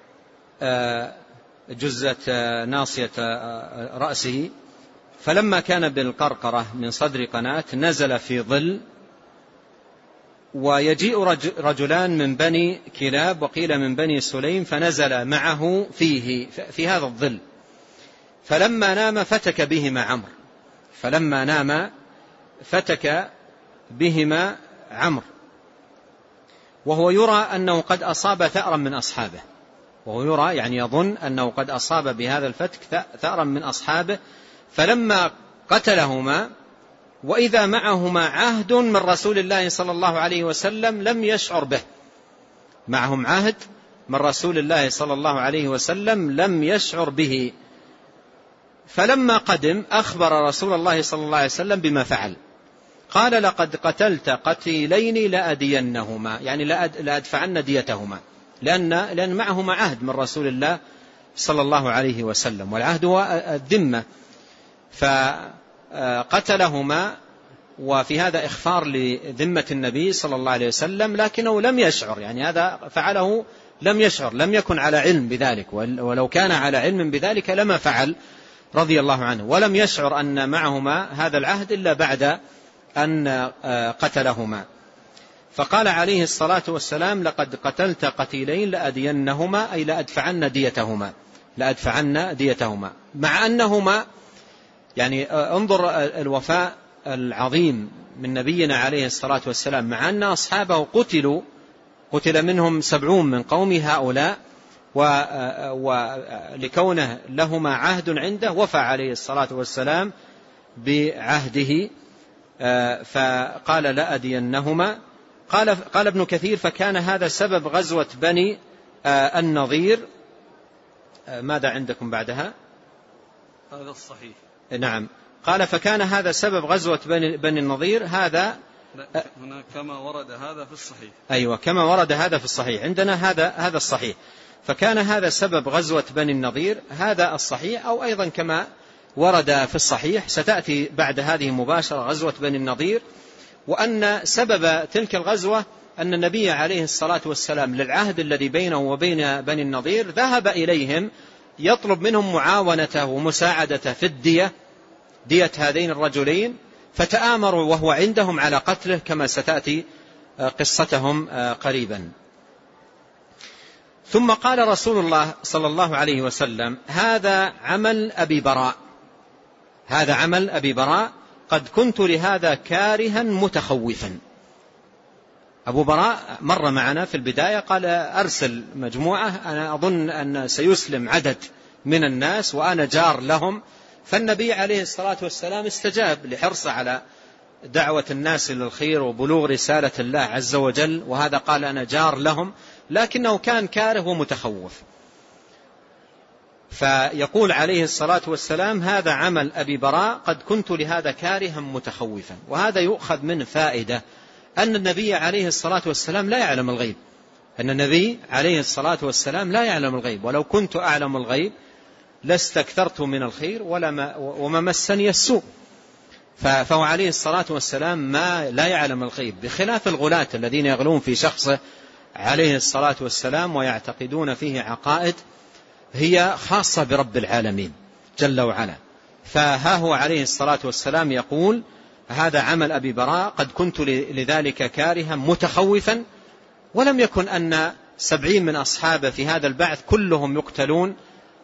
Speaker 2: جزت ناصية رأسه، فلما كان بالقرقرة من صدر قناة نزل في ظل، ويجيء رجلان من بني كلاب وقيل من بني سليم فنزل معه فيه في هذا الظل، فلما نام فتك بهما عمرو فلما نام فتك بهما عمرو وهو يرى أنه قد أصاب ثأرا من أصحابه وهو يرى يعني يظن أنه قد أصاب بهذا الفتك ثأرا من أصحابه. فلما قتلهما وإذا معهما عهد من رسول الله صلى الله عليه وسلم لم يشعر به، معهم عهد من رسول الله صلى الله عليه وسلم لم يشعر به. فلما قدم أخبر رسول الله صلى الله عليه وسلم بما فعل، قال: لقد قتلت قتيلين لأدينهما يعني لأدفعن ديتهما، لأن, لأن معهما عهد من رسول الله صلى الله عليه وسلم، والعهد هو الذمة، فقتلهما. وفي هذا إخفار لذمة النبي صلى الله عليه وسلم، لكنه لم يشعر يعني هذا فعله لم يشعر، لم يكن على علم بذلك، ولو كان على علم بذلك لما فعل رضي الله عنه، ولم يشعر أن معهما هذا العهد إلا بعد أن قتلهما. فقال عليه الصلاة والسلام: لقد قتلت قتيلين لأدينهما أي لأدفعن ديتهما لأدفعن ديتهما مع أنهما يعني انظر الوفاء العظيم من نبينا عليه الصلاة والسلام، مع أن أصحابه قتلوا قتل منهم سبعون من قوم هؤلاء، ولكونه لهما عهد عنده وفى عليه الصلاة والسلام بعهده، فقال: لأدينهما. قال, قال ابن كثير فكان هذا سبب غزوة بني النضير. ماذا عندكم بعدها؟
Speaker 1: هذا الصحيح.
Speaker 2: نعم. قال فكان هذا سبب غزوة بني, بني النضير. هذا
Speaker 1: هنا كما ورد هذا في الصحيح.
Speaker 2: أيوة كما ورد هذا في الصحيح. عندنا هذا هذا الصحيح. فكان هذا سبب غزوة بني النضير، هذا الصحيح. أو أيضا كما ورد في الصحيح ستأتي بعد هذه مباشرة غزوة بني النضير، وأن سبب تلك الغزوة أن النبي عليه الصلاة والسلام للعهد الذي بينه وبين بني النضير ذهب إليهم يطلب منهم معاونته ومساعدته في الدية، دية هذين الرجلين، فتآمروا وهو عندهم على قتله كما ستأتي قصتهم قريبا. ثم قال رسول الله صلى الله عليه وسلم هذا عمل أبي براء، هذا عمل أبي براء قد كنت لهذا كارها متخوفا. أبو براء مر معنا في البداية قال أرسل مجموعة، أنا أظن أن سيسلم عدد من الناس وأنا جار لهم، فالنبي عليه الصلاة والسلام استجاب لحرصه على دعوة الناس للخير وبلوغ رسالة الله عز وجل، وهذا قال أنا جار لهم، لكنه كان كاره ومتخوف. فيقول عليه الصلاة والسلام هذا عمل أبي براء قد كنت لهذا كارها متخوفا. وهذا يؤخذ من فائدة أن النبي عليه الصلاة والسلام لا يعلم الغيب، أن النبي عليه الصلاة والسلام لا يعلم الغيب، ولو كنت أعلم الغيب لاستكثرت من الخير ولما وما مسني السوء. فهو عليه الصلاة والسلام ما لا يعلم الغيب، بخلاف الغلاة الذين يغلون في شخصه عليه الصلاة والسلام ويعتقدون فيه عقائد هي خاصة برب العالمين جل وعلا. فها هو عليه الصلاة والسلام يقول هذا عمل أبي براء قد كنت لذلك كارها متخوفا، ولم يكن أن سبعين من أصحابه في هذا البعث كلهم يقتلون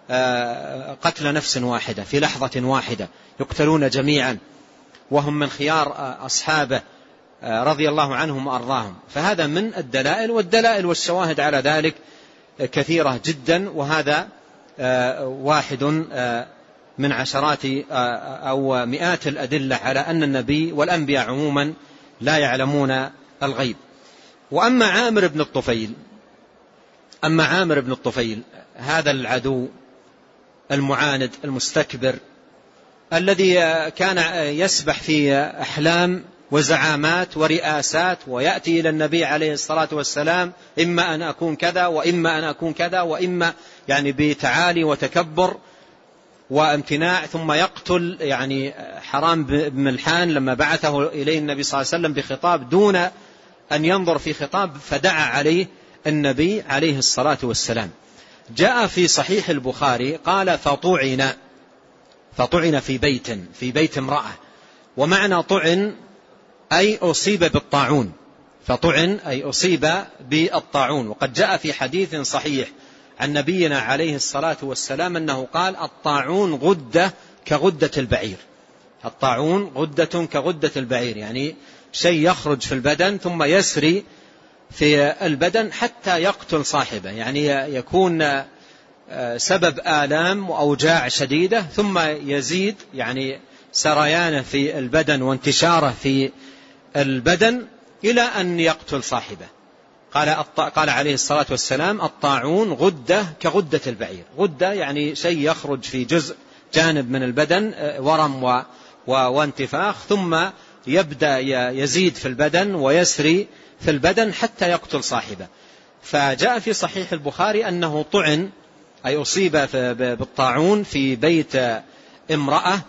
Speaker 2: قتل نفس واحدة في لحظة واحدة، يقتلون جميعا وهم من خيار أصحابه رضي الله عنهم وأرضاهم. فهذا من الدلائل، والدلائل والشواهد على ذلك كثيرة جدا، وهذا واحد من عشرات أو مئات الأدلة على أن النبي والأنبياء عموما لا يعلمون الغيب. وأما عامر بن الطفيل أما عامر بن الطفيل هذا العدو المعاند المستكبر الذي كان يسبح في أحلام وزعامات ورئاسات، ويأتي إلى النبي عليه الصلاة والسلام إما أن أكون كذا وإما أن أكون كذا، وإما يعني بتعالي وتكبر وامتناع، ثم يقتل يعني حرام بن ملحان لما بعثه إليه النبي صلى الله عليه وسلم بخطاب دون أن ينظر في خطاب، فدعا عليه النبي عليه الصلاة والسلام. جاء في صحيح البخاري قال فطعن فطعن في بيت في بيت امرأة، ومعنى طعن أي أصيب بالطاعون، فطعن أي أصيب بالطاعون. وقد جاء في حديث صحيح عن نبينا عليه الصلاة والسلام أنه قال الطاعون غدة كغدة البعير، الطاعون غدة كغدة البعير، يعني شيء يخرج في البدن ثم يسري في البدن حتى يقتل صاحبه، يعني يكون سبب آلام وأوجاع شديدة ثم يزيد يعني سريانه في البدن وانتشاره في البدن إلى أن يقتل صاحبه. قال قال عليه الصلاة والسلام الطاعون غدة كغدة البعير، غدة يعني شيء يخرج في جزء جانب من البدن ورم و وانتفاخ ثم يبدأ يزيد في البدن ويسري في البدن حتى يقتل صاحبه. فجاء في صحيح البخاري أنه طعن أي أصيب بالطاعون في بيت امرأة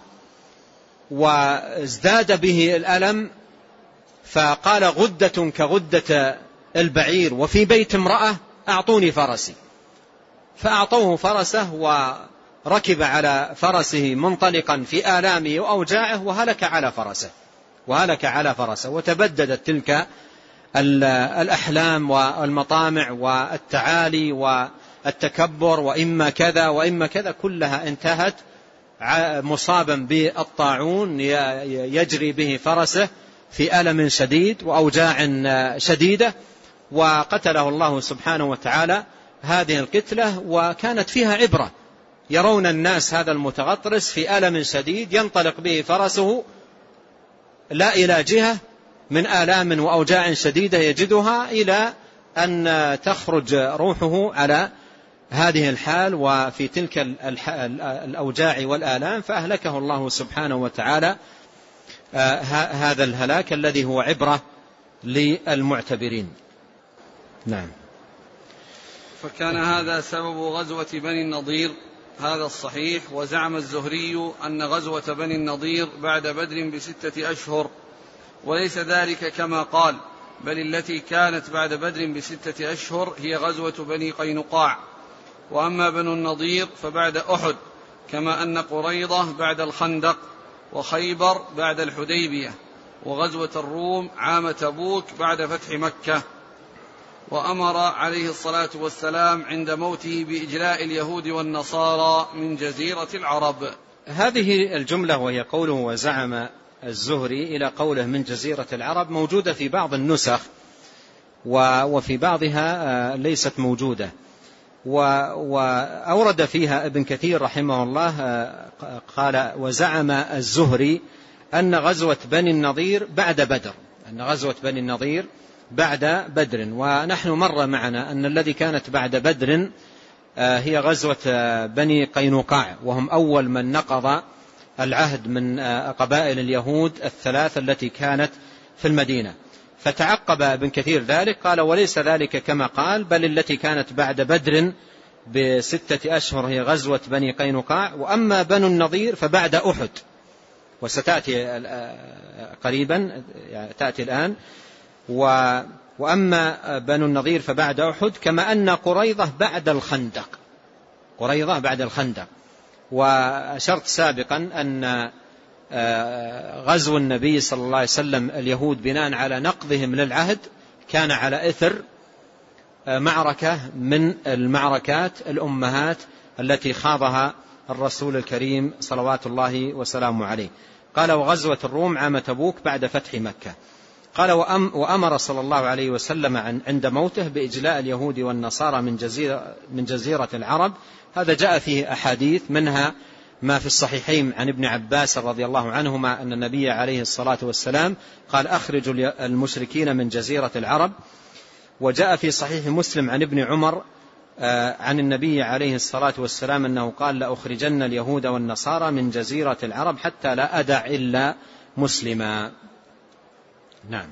Speaker 2: وازداد به الألم، فقال غدة كغدة البعير وفي بيت امرأة أعطوني فرسي، فأعطوه فرسه وركب على فرسه منطلقا في آلامه وأوجاعه وهلك على فرسه وهلك على فرسه وتبددت تلك الأحلام والمطامع والتعالي والتكبر وإما كذا وإما كذا، كلها انتهت مصابا بالطاعون يجري به فرسه في ألم شديد وأوجاع شديدة، وقتله الله سبحانه وتعالى هذه القتلة. وكانت فيها عبرة، يرون الناس هذا المتغطرس في ألم شديد ينطلق به فرسه لا إلى جهة من آلام وأوجاع شديدة يجدها إلى أن تخرج روحه على هذه الحال وفي تلك الأوجاع والآلام، فأهلكه الله سبحانه وتعالى هذا الهلاك الذي هو عبرة للمعتبرين. نعم.
Speaker 1: فكان هذا سبب غزوة بني النضير، هذا الصحيح. وزعم الزهري أن غزوة بني النضير بعد بدر بستة أشهر، وليس ذلك كما قال، بل التي كانت بعد بدر بستة أشهر هي غزوة بني قينقاع. وأما بنو النضير فبعد أحد، كما أن قريضة بعد الخندق، وخيبر بعد الحديبية، وغزوة الروم عام تبوك بعد فتح مكة. وأمر عليه الصلاة والسلام عند موته بإجلاء اليهود والنصارى من جزيرة العرب.
Speaker 2: هذه الجملة وهي قوله وزعم الزهري إلى قوله من جزيرة العرب موجودة في بعض النسخ وفي بعضها ليست موجودة، وأورد فيها ابن كثير رحمه الله قال وزعم الزهري أن غزوة بني النضير بعد بدر، أن غزوة بني النضير بعد بدر. ونحن مر معنا أن الذي كانت بعد بدر هي غزوة بني قينقاع، وهم أول من نقض العهد من قبائل اليهود الثلاث التي كانت في المدينة. فتعقب ابن كثير ذلك قال وليس ذلك كما قال، بل التي كانت بعد بدر بستة أشهر هي غزوة بني قينقاع. وأما بنو النضير فبعد أحد، وستأتي قريبا يعني تأتي الآن. وأما بنو النضير فبعد أحد، كما أن قريضة بعد الخندق، قريضة بعد الخندق. وأشرت سابقا أن غزو النبي صلى الله عليه وسلم اليهود بناء على نقضهم للعهد كان على إثر معركة من المعركات الأمهات التي خاضها الرسول الكريم صلوات الله وسلامه عليه. قال وغزوة الروم عام تبوك بعد فتح مكة. قال وأمر صلى الله عليه وسلم عند موته بإجلاء اليهود والنصارى من جزيرة, من جزيرة العرب. هذا جاء فيه أحاديث، منها ما في الصحيحين عن ابن عباس رضي الله عنهما أن النبي عليه الصلاة والسلام قال أخرجوا المشركين من جزيرة العرب. وجاء في صحيح مسلم عن ابن عمر عن النبي عليه الصلاة والسلام أنه قال لأخرجن اليهود والنصارى من جزيرة العرب حتى لا أدع إلا مسلما. نعم.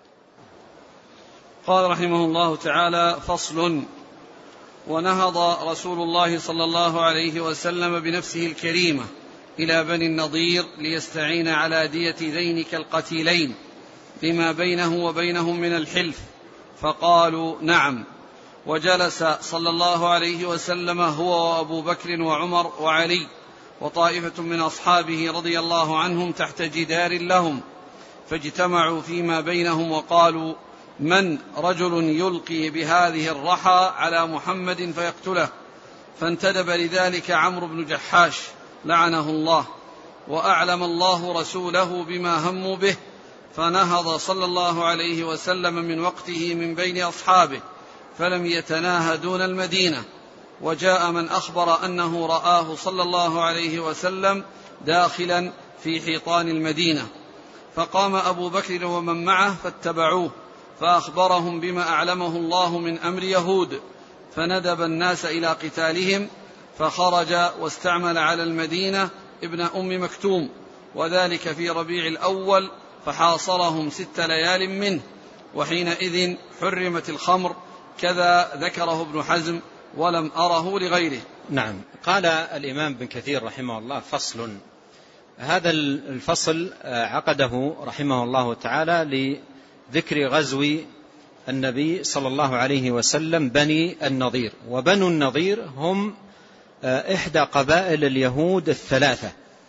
Speaker 1: قال رحمه الله تعالى فصل. ونهض رسول الله صلى الله عليه وسلم بنفسه الكريمة إلى بني النضير ليستعين على دية ذينك القتيلين بما بينه وبينهم من الحلف، فقالوا نعم. وجلس صلى الله عليه وسلم هو وأبو بكر وعمر وعلي وطائفة من أصحابه رضي الله عنهم تحت جدار لهم، فاجتمعوا فيما بينهم وقالوا من رجل يلقي بهذه الرحى على محمد فيقتله؟ فانتدب لذلك عمرو بن جحاش لعنه الله، وأعلم الله رسوله بما هموا به، فنهض صلى الله عليه وسلم من وقته من بين أصحابه فلم يتناهى دون المدينة. وجاء من أخبر أنه رآه صلى الله عليه وسلم داخلا في حيطان المدينة، فقام أبو بكر ومن معه فاتبعوه، فأخبرهم بما أعلمه الله من أمر يهود، فندب الناس إلى قتالهم، فخرج واستعمل على المدينة ابن أم مكتوم، وذلك في ربيع الأول، فحاصرهم ست ليال منه، وحينئذ حرمت الخمر، كذا ذكره ابن حزم ولم أره لغيره.
Speaker 2: نعم. قال الإمام بن كثير رحمه الله فصل. هذا الفصل عقده رحمه الله تعالى لذكر غزو النبي صلى الله عليه وسلم بني النضير. وبنو النضير هم إحدى قبائل اليهود الثلاثة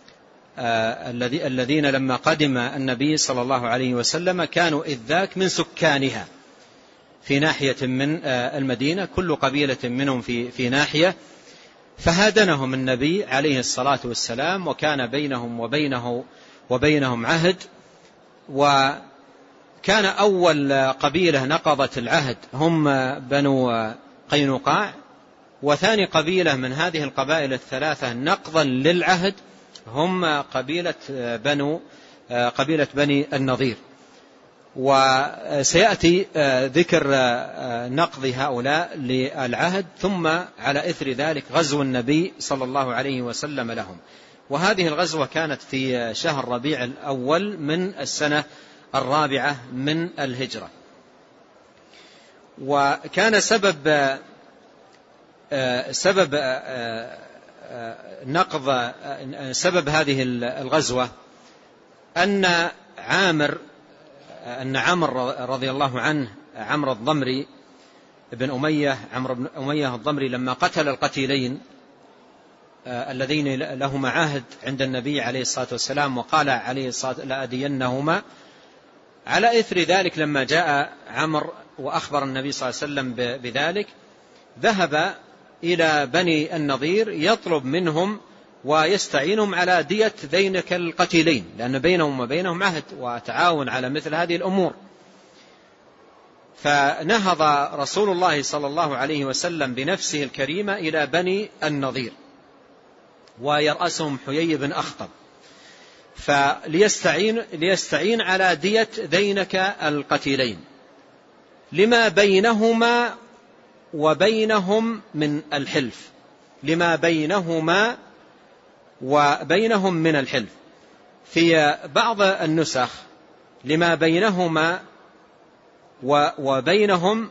Speaker 2: الذين لما قدم النبي صلى الله عليه وسلم كانوا إذ ذاك من سكانها في ناحية من المدينة، كل قبيلة منهم في, في ناحية، فهادنهم النبي عليه الصلاة والسلام، وكان بينهم وبينه وبينهم عهد. وكان أول قبيلة نقضت العهد هم بنو قينقاع، وثاني قبيلة من هذه القبائل الثلاثة نقضا للعهد هم قبيلة بنو قبيلة بني النضير. وسيأتي ذكر نقض هؤلاء للعهد، ثم على إثر ذلك غزو النبي صلى الله عليه وسلم لهم. وهذه الغزوة كانت في شهر ربيع الأول من السنة الرابعة من الهجرة. وكان سبب سبب نقض سبب هذه الغزوة أن عامر أن عمر رضي الله عنه، عمرو الضمري بن أمية عمرو بن أمية الضمري، لما قتل القتيلين الذين لهما عهد عند النبي عليه الصلاة والسلام وقال عليه الصلاة لأدينهما، على إثر ذلك لما جاء عمر وأخبر النبي صلى الله عليه وسلم بذلك، ذهب إلى بني النضير يطلب منهم ويستعينهم على دية ذينك القتيلين، لأن بينهم وبينهم عهد وتعاون على مثل هذه الأمور. فنهض رسول الله صلى الله عليه وسلم بنفسه الكريمة إلى بني النضير، ويرأسهم حيي بن أخطب، فليستعين ليستعين على دية ذينك القتيلين لما بينهما وبينهم من الحلف، لما بينهما وبينهم من الحلف. في بعض النسخ لما بينهما وبينهم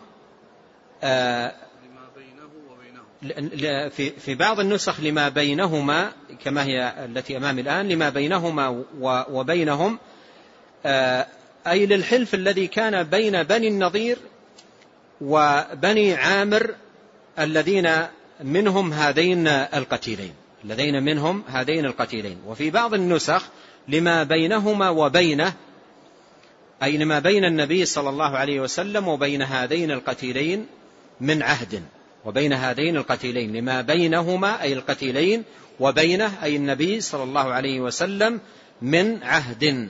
Speaker 2: في في بعض النسخ لما بينهما كما هي التي أمامي الآن، لما بينهما وبينهم، أي للحلف الذي كان بين بني النضير وبني عامر الذين منهم هذين القتيلين الذين منهم هذين القتيلين. وفي بعض النسخ لما بينهما وبينه، أي لما بين النبي صلى الله عليه وسلم وبين هذين القتيلين من عهد، وبين هذين القتيلين لما بينهما أي القتيلين وبينه أي النبي صلى الله عليه وسلم من عهد.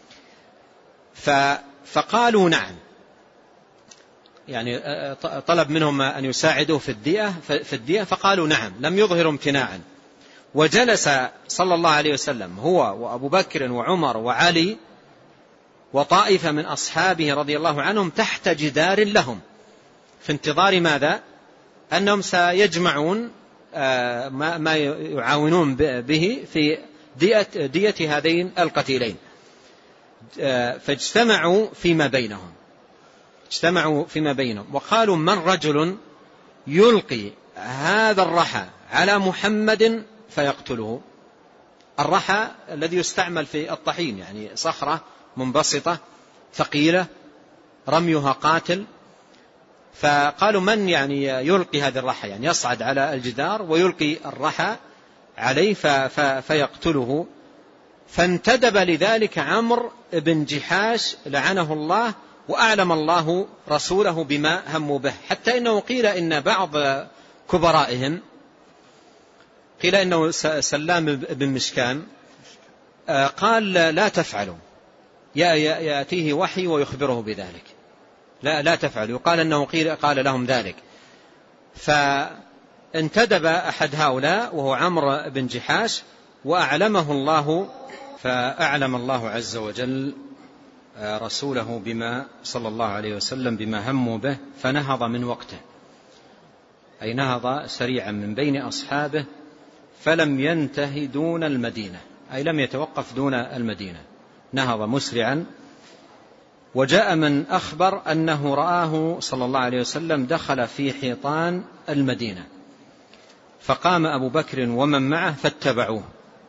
Speaker 2: فقالوا نعم، يعني طلب منهم أن يساعدوا في الدية في الدية فقالوا نعم، لم يظهروا امتناعا. وجلس صلى الله عليه وسلم هو وأبو بكر وعمر وعلي وطائفة من أصحابه رضي الله عنهم تحت جدار لهم، في انتظار ماذا؟ أنهم سيجمعون ما يعاونون به في دية, دية هذين القتيلين. فاجتمعوا فيما بينهم اجتمعوا فيما بينهم وقالوا من رجل يلقي هذا الرحى على محمد فيقتله. الرحى الذي يستعمل في الطحين، يعني صخرة منبسطة ثقيلة رميها قاتل. فقالوا من يعني يلقي هذه الرحى، يعني يصعد على الجدار ويلقي الرحى عليه فيقتله. فانتدب لذلك عمرو بن جحاش لعنه الله، وأعلم الله رسوله بما هموا به، حتى إنه قيل إن بعض كبرائهم، قيل إنه سلام بن مشكان قال لا تفعلوا، يأتيه وحي ويخبره بذلك، لا لا تفعلوا. يقال أنه قيل قال لهم ذلك. فانتدب أحد هؤلاء وهو عمرو بن جحاش وأعلمه الله، فأعلم الله عز وجل رسوله بما صلى الله عليه وسلم بما هموا به، فنهض من وقته، أي نهض سريعا من بين أصحابه، فلم ينتهي دون المدينة، أي لم يتوقف دون المدينة، نهض مسرعا. وجاء من أخبر أنه رآه صلى الله عليه وسلم دخل في حيطان المدينة، فقام أبو بكر ومن معه فاتبعوه،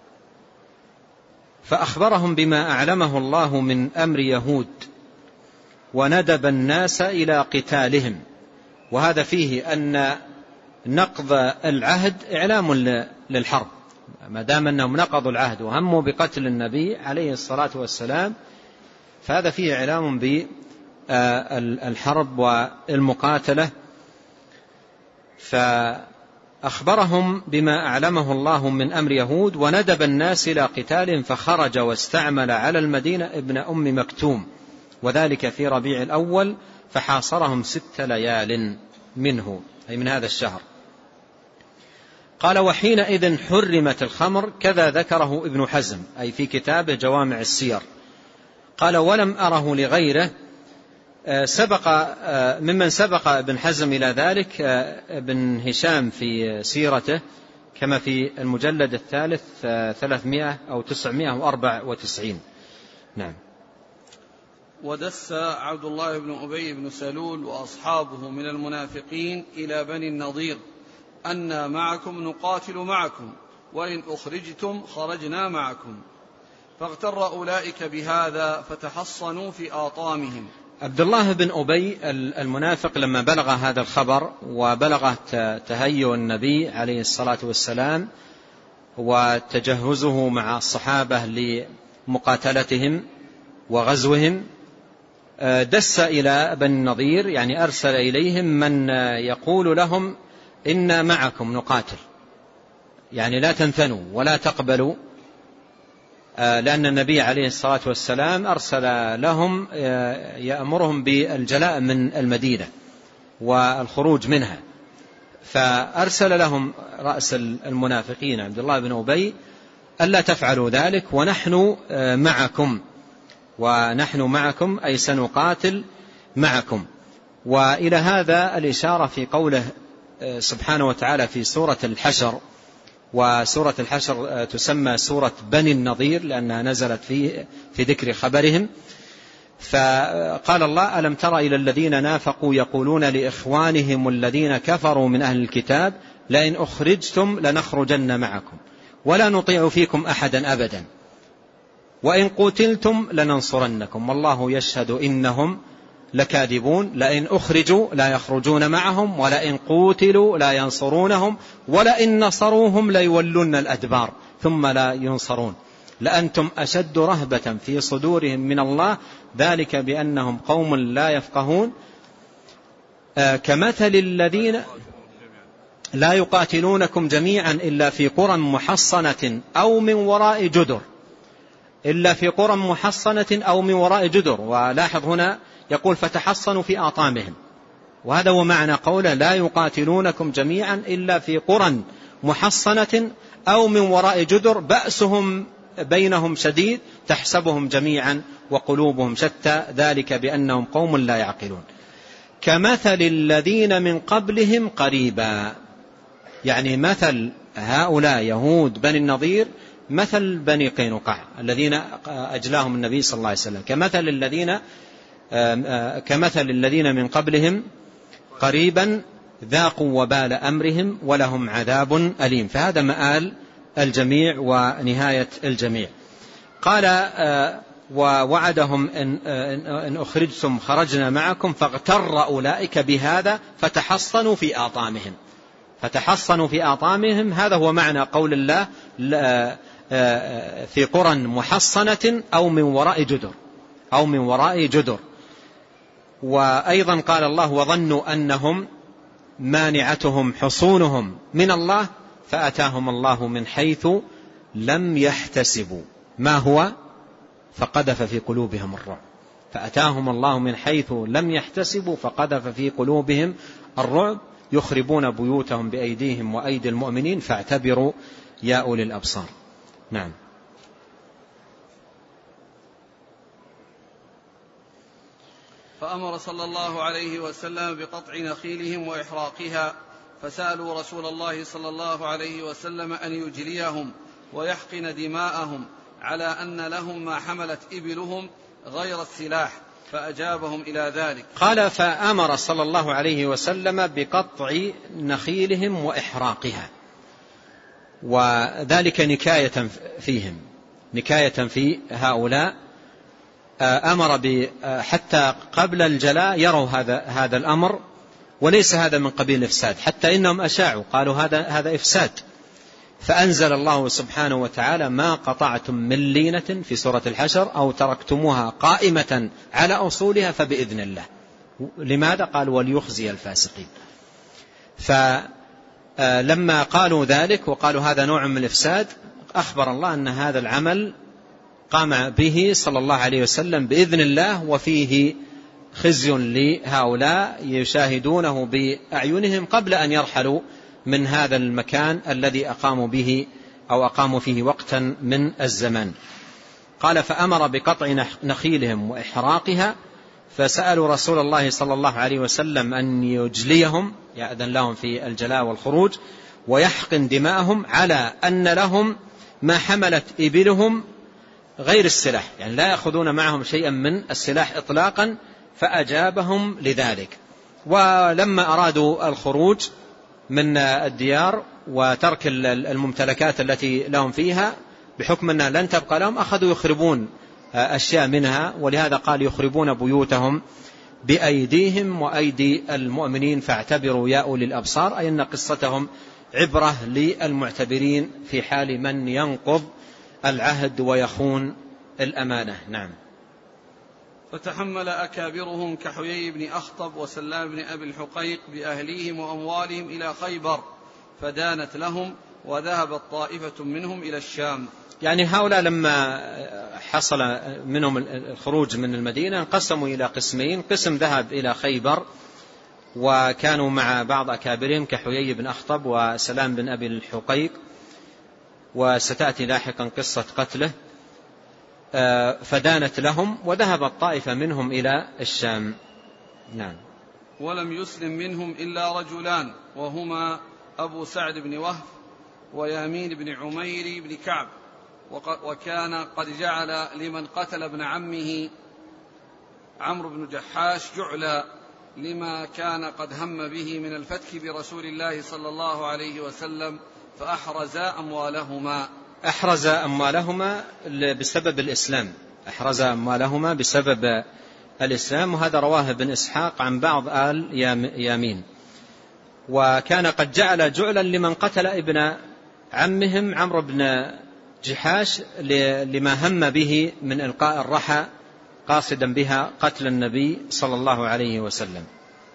Speaker 2: فأخبرهم بما أعلمه الله من أمر يهود، وندب الناس إلى قتالهم. وهذا فيه أن نقض العهد إعلام للحرب، ما دام أنهم نقضوا العهد وهموا بقتل النبي عليه الصلاة والسلام، فهذا فيه إعلام بالحرب والمقاتلة. فأخبرهم بما أعلمه الله من أمر يهود، وندب الناس إلى قتال، فخرج واستعمل على المدينة ابن أم مكتوم، وذلك في ربيع الأول، فحاصرهم ست ليال منه، أي من هذا الشهر. قال وحينئذ حرمت الخمر، كذا ذكره ابن حزم أي في كتابه جوامع السير. قال ولم أره لغيره سبق ممن سبق ابن حزم إلى ذلك ابن هشام في سيرته كما في المجلد الثالث ثلاثمائة أو تسعمائة وأربعة وتسعين. نعم.
Speaker 1: ودس عبد الله بن أبي بن سلول وأصحابه من المنافقين إلى بني النضير أنا معكم نقاتل معكم وإن أخرجتم خرجنا معكم، فاغتر أولئك بهذا فتحصنوا في آطامهم.
Speaker 2: عبد الله بن أبي المنافق لما بلغ هذا الخبر وبلغ تهيؤ النبي عليه الصلاة والسلام وتجهزه مع الصحابة لمقاتلتهم وغزوهم، دس إلى بني النضير، يعني أرسل إليهم من يقول لهم إنا معكم نقاتل، يعني لا تنثنوا ولا تقبلوا، لأن النبي عليه الصلاة والسلام أرسل لهم يأمرهم بالجلاء من المدينة والخروج منها، فأرسل لهم رأس المنافقين عبد الله بن أبي ألا تفعلوا ذلك ونحن معكم، ونحن معكم أي سنقاتل معكم. وإلى هذا الإشارة في قوله سبحانه وتعالى في سورة الحشر، وسورة الحشر تسمى سورة بني النضير لأنها نزلت في في ذكر خبرهم. فقال الله: ألم تر إلى الذين نافقوا يقولون لإخوانهم الذين كفروا من أهل الكتاب لئن أخرجتم لنخرجن معكم ولا نطيع فيكم أحدا أبدا وإن قتلتم لننصرنكم والله يشهد إنهم لكاذبون لئن أخرجوا لا يخرجون معهم ولئن قتلوا لا ينصرونهم ولئن نصروهم ليولون الأدبار ثم لا ينصرون لأنتم أشد رهبة في صدورهم من الله ذلك بأنهم قوم لا يفقهون آه كمثل الذين لا يقاتلونكم جميعا إلا في قرى محصنة أو من وراء جدر إلا في قرى محصنة أو من وراء جدر. ولاحظ هنا يقول فتحصنوا في آطامهم، وهذا هو معنى قوله لا يقاتلونكم جميعا إلا في قرى محصنة أو من وراء جدر بأسهم بينهم شديد تحسبهم جميعا وقلوبهم شتى ذلك بأنهم قوم لا يعقلون. كمثل الذين من قبلهم قريبا، يعني مثل هؤلاء يهود بني النضير مثل بني قينقاع الذين أجلاهم النبي صلى الله عليه وسلم، كمثل الذين كمثل الذين من قبلهم قريبا ذاقوا وبال أمرهم ولهم عذاب أليم. فهذا مآل الجميع ونهاية الجميع. قال ووعدهم إن, إن أخرجتم خرجنا معكم فاغتر أولئك بهذا فتحصنوا في آطامهم فتحصنوا في آطامهم. هذا هو معنى قول الله في قرى محصنة أو من وراء جدر أو من وراء جدر. وأيضا قال الله وظنوا أنهم مانعتهم حصونهم من الله فأتاهم الله من حيث لم يحتسبوا ما هو فقذف في قلوبهم الرعب فأتاهم الله من حيث لم يحتسبوا فقذف في قلوبهم الرعب يخربون بيوتهم بأيديهم وأيدي المؤمنين فاعتبروا يا أولي الأبصار. نعم.
Speaker 1: فأمر صلى الله عليه وسلم بقطع نخيلهم وإحراقها، فسألوا رسول الله صلى الله عليه وسلم أن يجليهم ويحقن دماءهم على أن لهم ما حملت إبلهم غير السلاح، فأجابهم إلى ذلك.
Speaker 2: قال فأمر صلى الله عليه وسلم بقطع نخيلهم وإحراقها، وذلك نكاية فيهم نكاية في هؤلاء. أمر حتى قبل الجلاء يروا هذا هذا الأمر وليس هذا من قبيل الإفساد، حتى إنهم أشاعوا قالوا هذا هذا إفساد، فأنزل الله سبحانه وتعالى ما قطعتم من لينة في سورة الحشر أو تركتموها قائمة على أصولها فبإذن الله. لماذا؟ قال وليخزي الفاسقين. فلما قالوا ذلك وقالوا هذا نوع من الإفساد أخبر الله أن هذا العمل قام به صلى الله عليه وسلم بإذن الله وفيه خزي لهؤلاء يشاهدونه بأعينهم قبل أن يرحلوا من هذا المكان الذي أقاموا به أو أقاموا فيه وقتا من الزمان. قال فأمر بقطع نخيلهم وإحراقها فسألوا رسول الله صلى الله عليه وسلم أن يجليهم، يأذن لهم في الجلاء والخروج، ويحقن دماءهم، على أن لهم ما حملت إبلهم غير السلاح، يعني لا يأخذون معهم شيئا من السلاح إطلاقا. فأجابهم لذلك. ولما أرادوا الخروج من الديار وترك الممتلكات التي لهم فيها بحكم أنها لن تبقى لهم، أخذوا يخربون أشياء منها، ولهذا قال يخربون بيوتهم بأيديهم وأيدي المؤمنين فاعتبروا يا أولي الأبصار، أي أن قصتهم عبرة للمعتبرين في حال من ينقض العهد ويخون الأمانة. نعم.
Speaker 1: فتحمل أكابرهم كحيي بن أخطب وسلام بن أبي الحقيق بأهليهم وأموالهم إلى خيبر فدانت لهم، وذهبت طائفة منهم إلى الشام.
Speaker 2: يعني هؤلاء لما حصل منهم الخروج من المدينة انقسموا إلى قسمين، قسم ذهب إلى خيبر وكانوا مع بعض أكابرهم كحيي بن أخطب وسلام بن أبي الحقيق، وستأتي لاحقا قصة قتله، فدانت لهم، وذهبت طائفة منهم إلى الشام. نعم.
Speaker 1: ولم يسلم منهم إلا رجلان، وهما أبو سعد بن وهب ويامين بن عمير بن كعب، وكان قد جعل لمن قتل ابن عمه عمرو بن جحاش جعلا لما كان قد هم به من الفتك برسول الله صلى الله عليه وسلم، فأحرز أموالهما.
Speaker 2: أحرز أموالهما بسبب الإسلام، أحرز أموالهما بسبب الإسلام، وهذا رواه ابن إسحاق عن بعض آل يامين. وكان قد جعل جعلا لمن قتل ابن عمهم عمرو بن جحاش لما هم به من إلقاء الرحى قاصدا بها قتل النبي صلى الله عليه وسلم.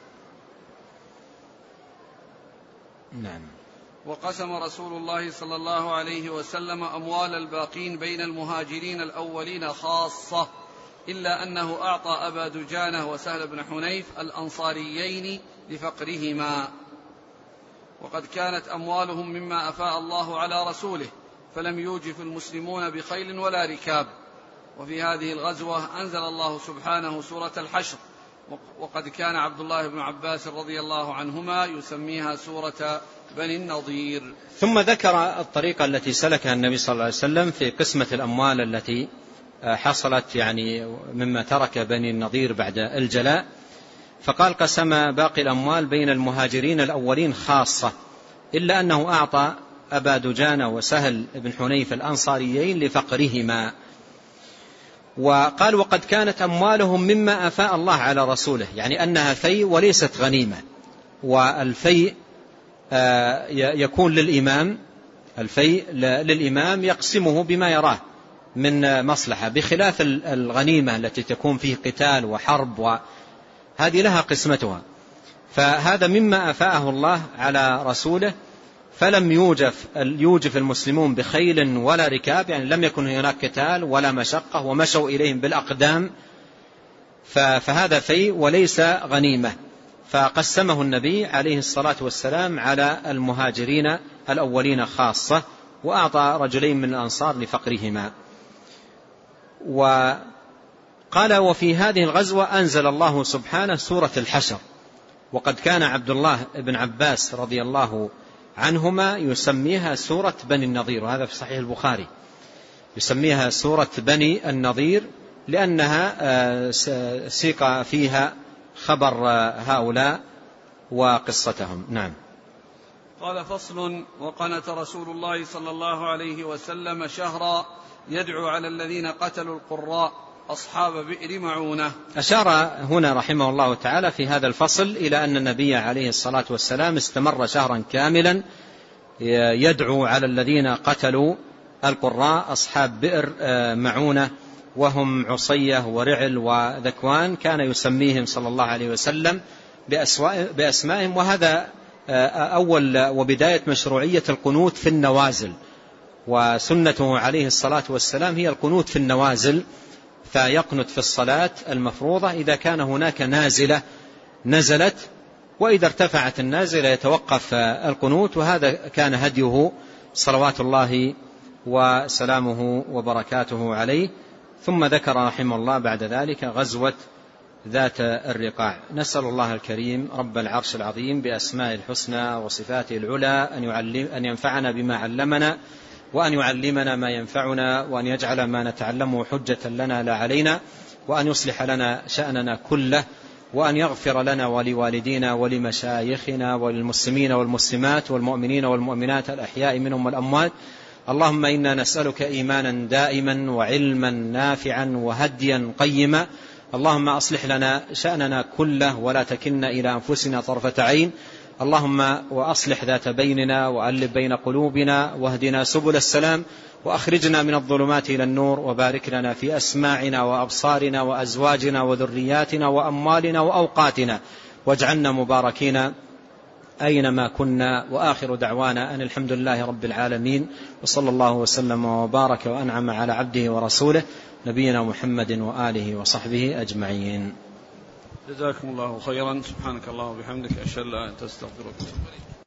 Speaker 2: نعم.
Speaker 1: وقسم رسول الله صلى الله عليه وسلم أموال الباقين بين المهاجرين الأولين خاصة، إلا أنه أعطى أبا دجانة وسهل بن حنيف الأنصاريين لفقرهما، وقد كانت أموالهم مما أفاء الله على رسوله، فلم يوجف المسلمون بخيل ولا ركاب. وفي هذه الغزوة أنزل الله سبحانه سورة الحشر، وقد كان عبد الله بن عباس رضي الله عنهما يسميها سورة بني النضير.
Speaker 2: ثم ذكر الطريقة التي سلكها النبي صلى الله عليه وسلم في قسمة الأموال التي حصلت يعني مما ترك بني النضير بعد الجلاء، فقال قسم باقي الأموال بين المهاجرين الأولين خاصة، إلا أنه أعطى أبا دجانة وسهل بن حنيف الأنصاريين لفقرهما. وقال وقد كانت أموالهم مما أفاء الله على رسوله، يعني أنها في وليست غنيمة، والفي يكون للإمام، الفي للإمام يقسمه بما يراه من مصلحة، بخلاف الغنيمة التي تكون فيه قتال وحرب، وهذه لها قسمتها. فهذا مما أفاءه الله على رسوله، فلم يوجف يوجف المسلمون بخيل ولا ركاب، يعني لم يكن هناك قتال ولا مشقة، ومشوا إليهم بالأقدام، فهذا في وليس غنيمة. فقسمه النبي عليه الصلاة والسلام على المهاجرين الأولين خاصة، وأعطى رجلين من الأنصار لفقرهما. وقال وفي هذه الغزوة أنزل الله سبحانه سورة الحشر، وقد كان عبد الله بن عباس رضي الله عنهما يسميها سورة بني النضير، وهذا في صحيح البخاري، يسميها سورة بني النضير لأنها سيق فيها خبر هؤلاء وقصتهم. نعم.
Speaker 1: قال فصل. وقنت رسول الله صلى الله عليه وسلم شهرا يدعو على الذين قتلوا القراء أصحاب بئر معونة.
Speaker 2: أشار هنا رحمه الله تعالى في هذا الفصل إلى أن النبي عليه الصلاة والسلام استمر شهرا كاملا يدعو على الذين قتلوا القراء أصحاب بئر معونة، وهم عصية ورعل وذكوان، كان يسميهم صلى الله عليه وسلم بأسمائهم. وهذا أول وبداية مشروعية القنوت في النوازل، وسنته عليه الصلاة والسلام هي القنوت في النوازل، فيقنت في الصلاة المفروضة إذا كان هناك نازلة نزلت، وإذا ارتفعت النازلة يتوقف القنوت، وهذا كان هديه صلوات الله وسلامه وبركاته عليه. ثم ذكر رحمه الله بعد ذلك غزوة ذات الرقاع. نسأل الله الكريم رب العرش العظيم بأسماء الحسنى وصفاته العلى أن, يعلم أن ينفعنا بما علمنا، وأن يعلمنا ما ينفعنا، وأن يجعل ما نتعلمه حجة لنا لا علينا، وأن يصلح لنا شأننا كله، وأن يغفر لنا ولوالدينا ولمشايخنا وللمسلمين والمسلمات والمؤمنين والمؤمنات الأحياء منهم والأموات. اللهم إنا نسألك إيمانا دائما وعلما نافعا وهديا قيما. اللهم أصلح لنا شأننا كله ولا تكلنا إلى أنفسنا طرفة عين. اللهم وأصلح ذات بيننا وألف بين قلوبنا واهدنا سبل السلام، وأخرجنا من الظلمات إلى النور، وبارك لنا في أسماعنا وأبصارنا وأزواجنا وذرياتنا وأموالنا وأوقاتنا، واجعلنا مباركين أينما كنا. وآخر دعوانا أن الحمد لله رب العالمين، وصلى الله وسلم وبارك وأنعم على عبده ورسوله نبينا محمد وآله وصحبه أجمعين.
Speaker 1: جزاكم الله خيرا. سبحانك اللهم وبحمدك، أشهد أن لا إله إلا أنت، أستغفرك.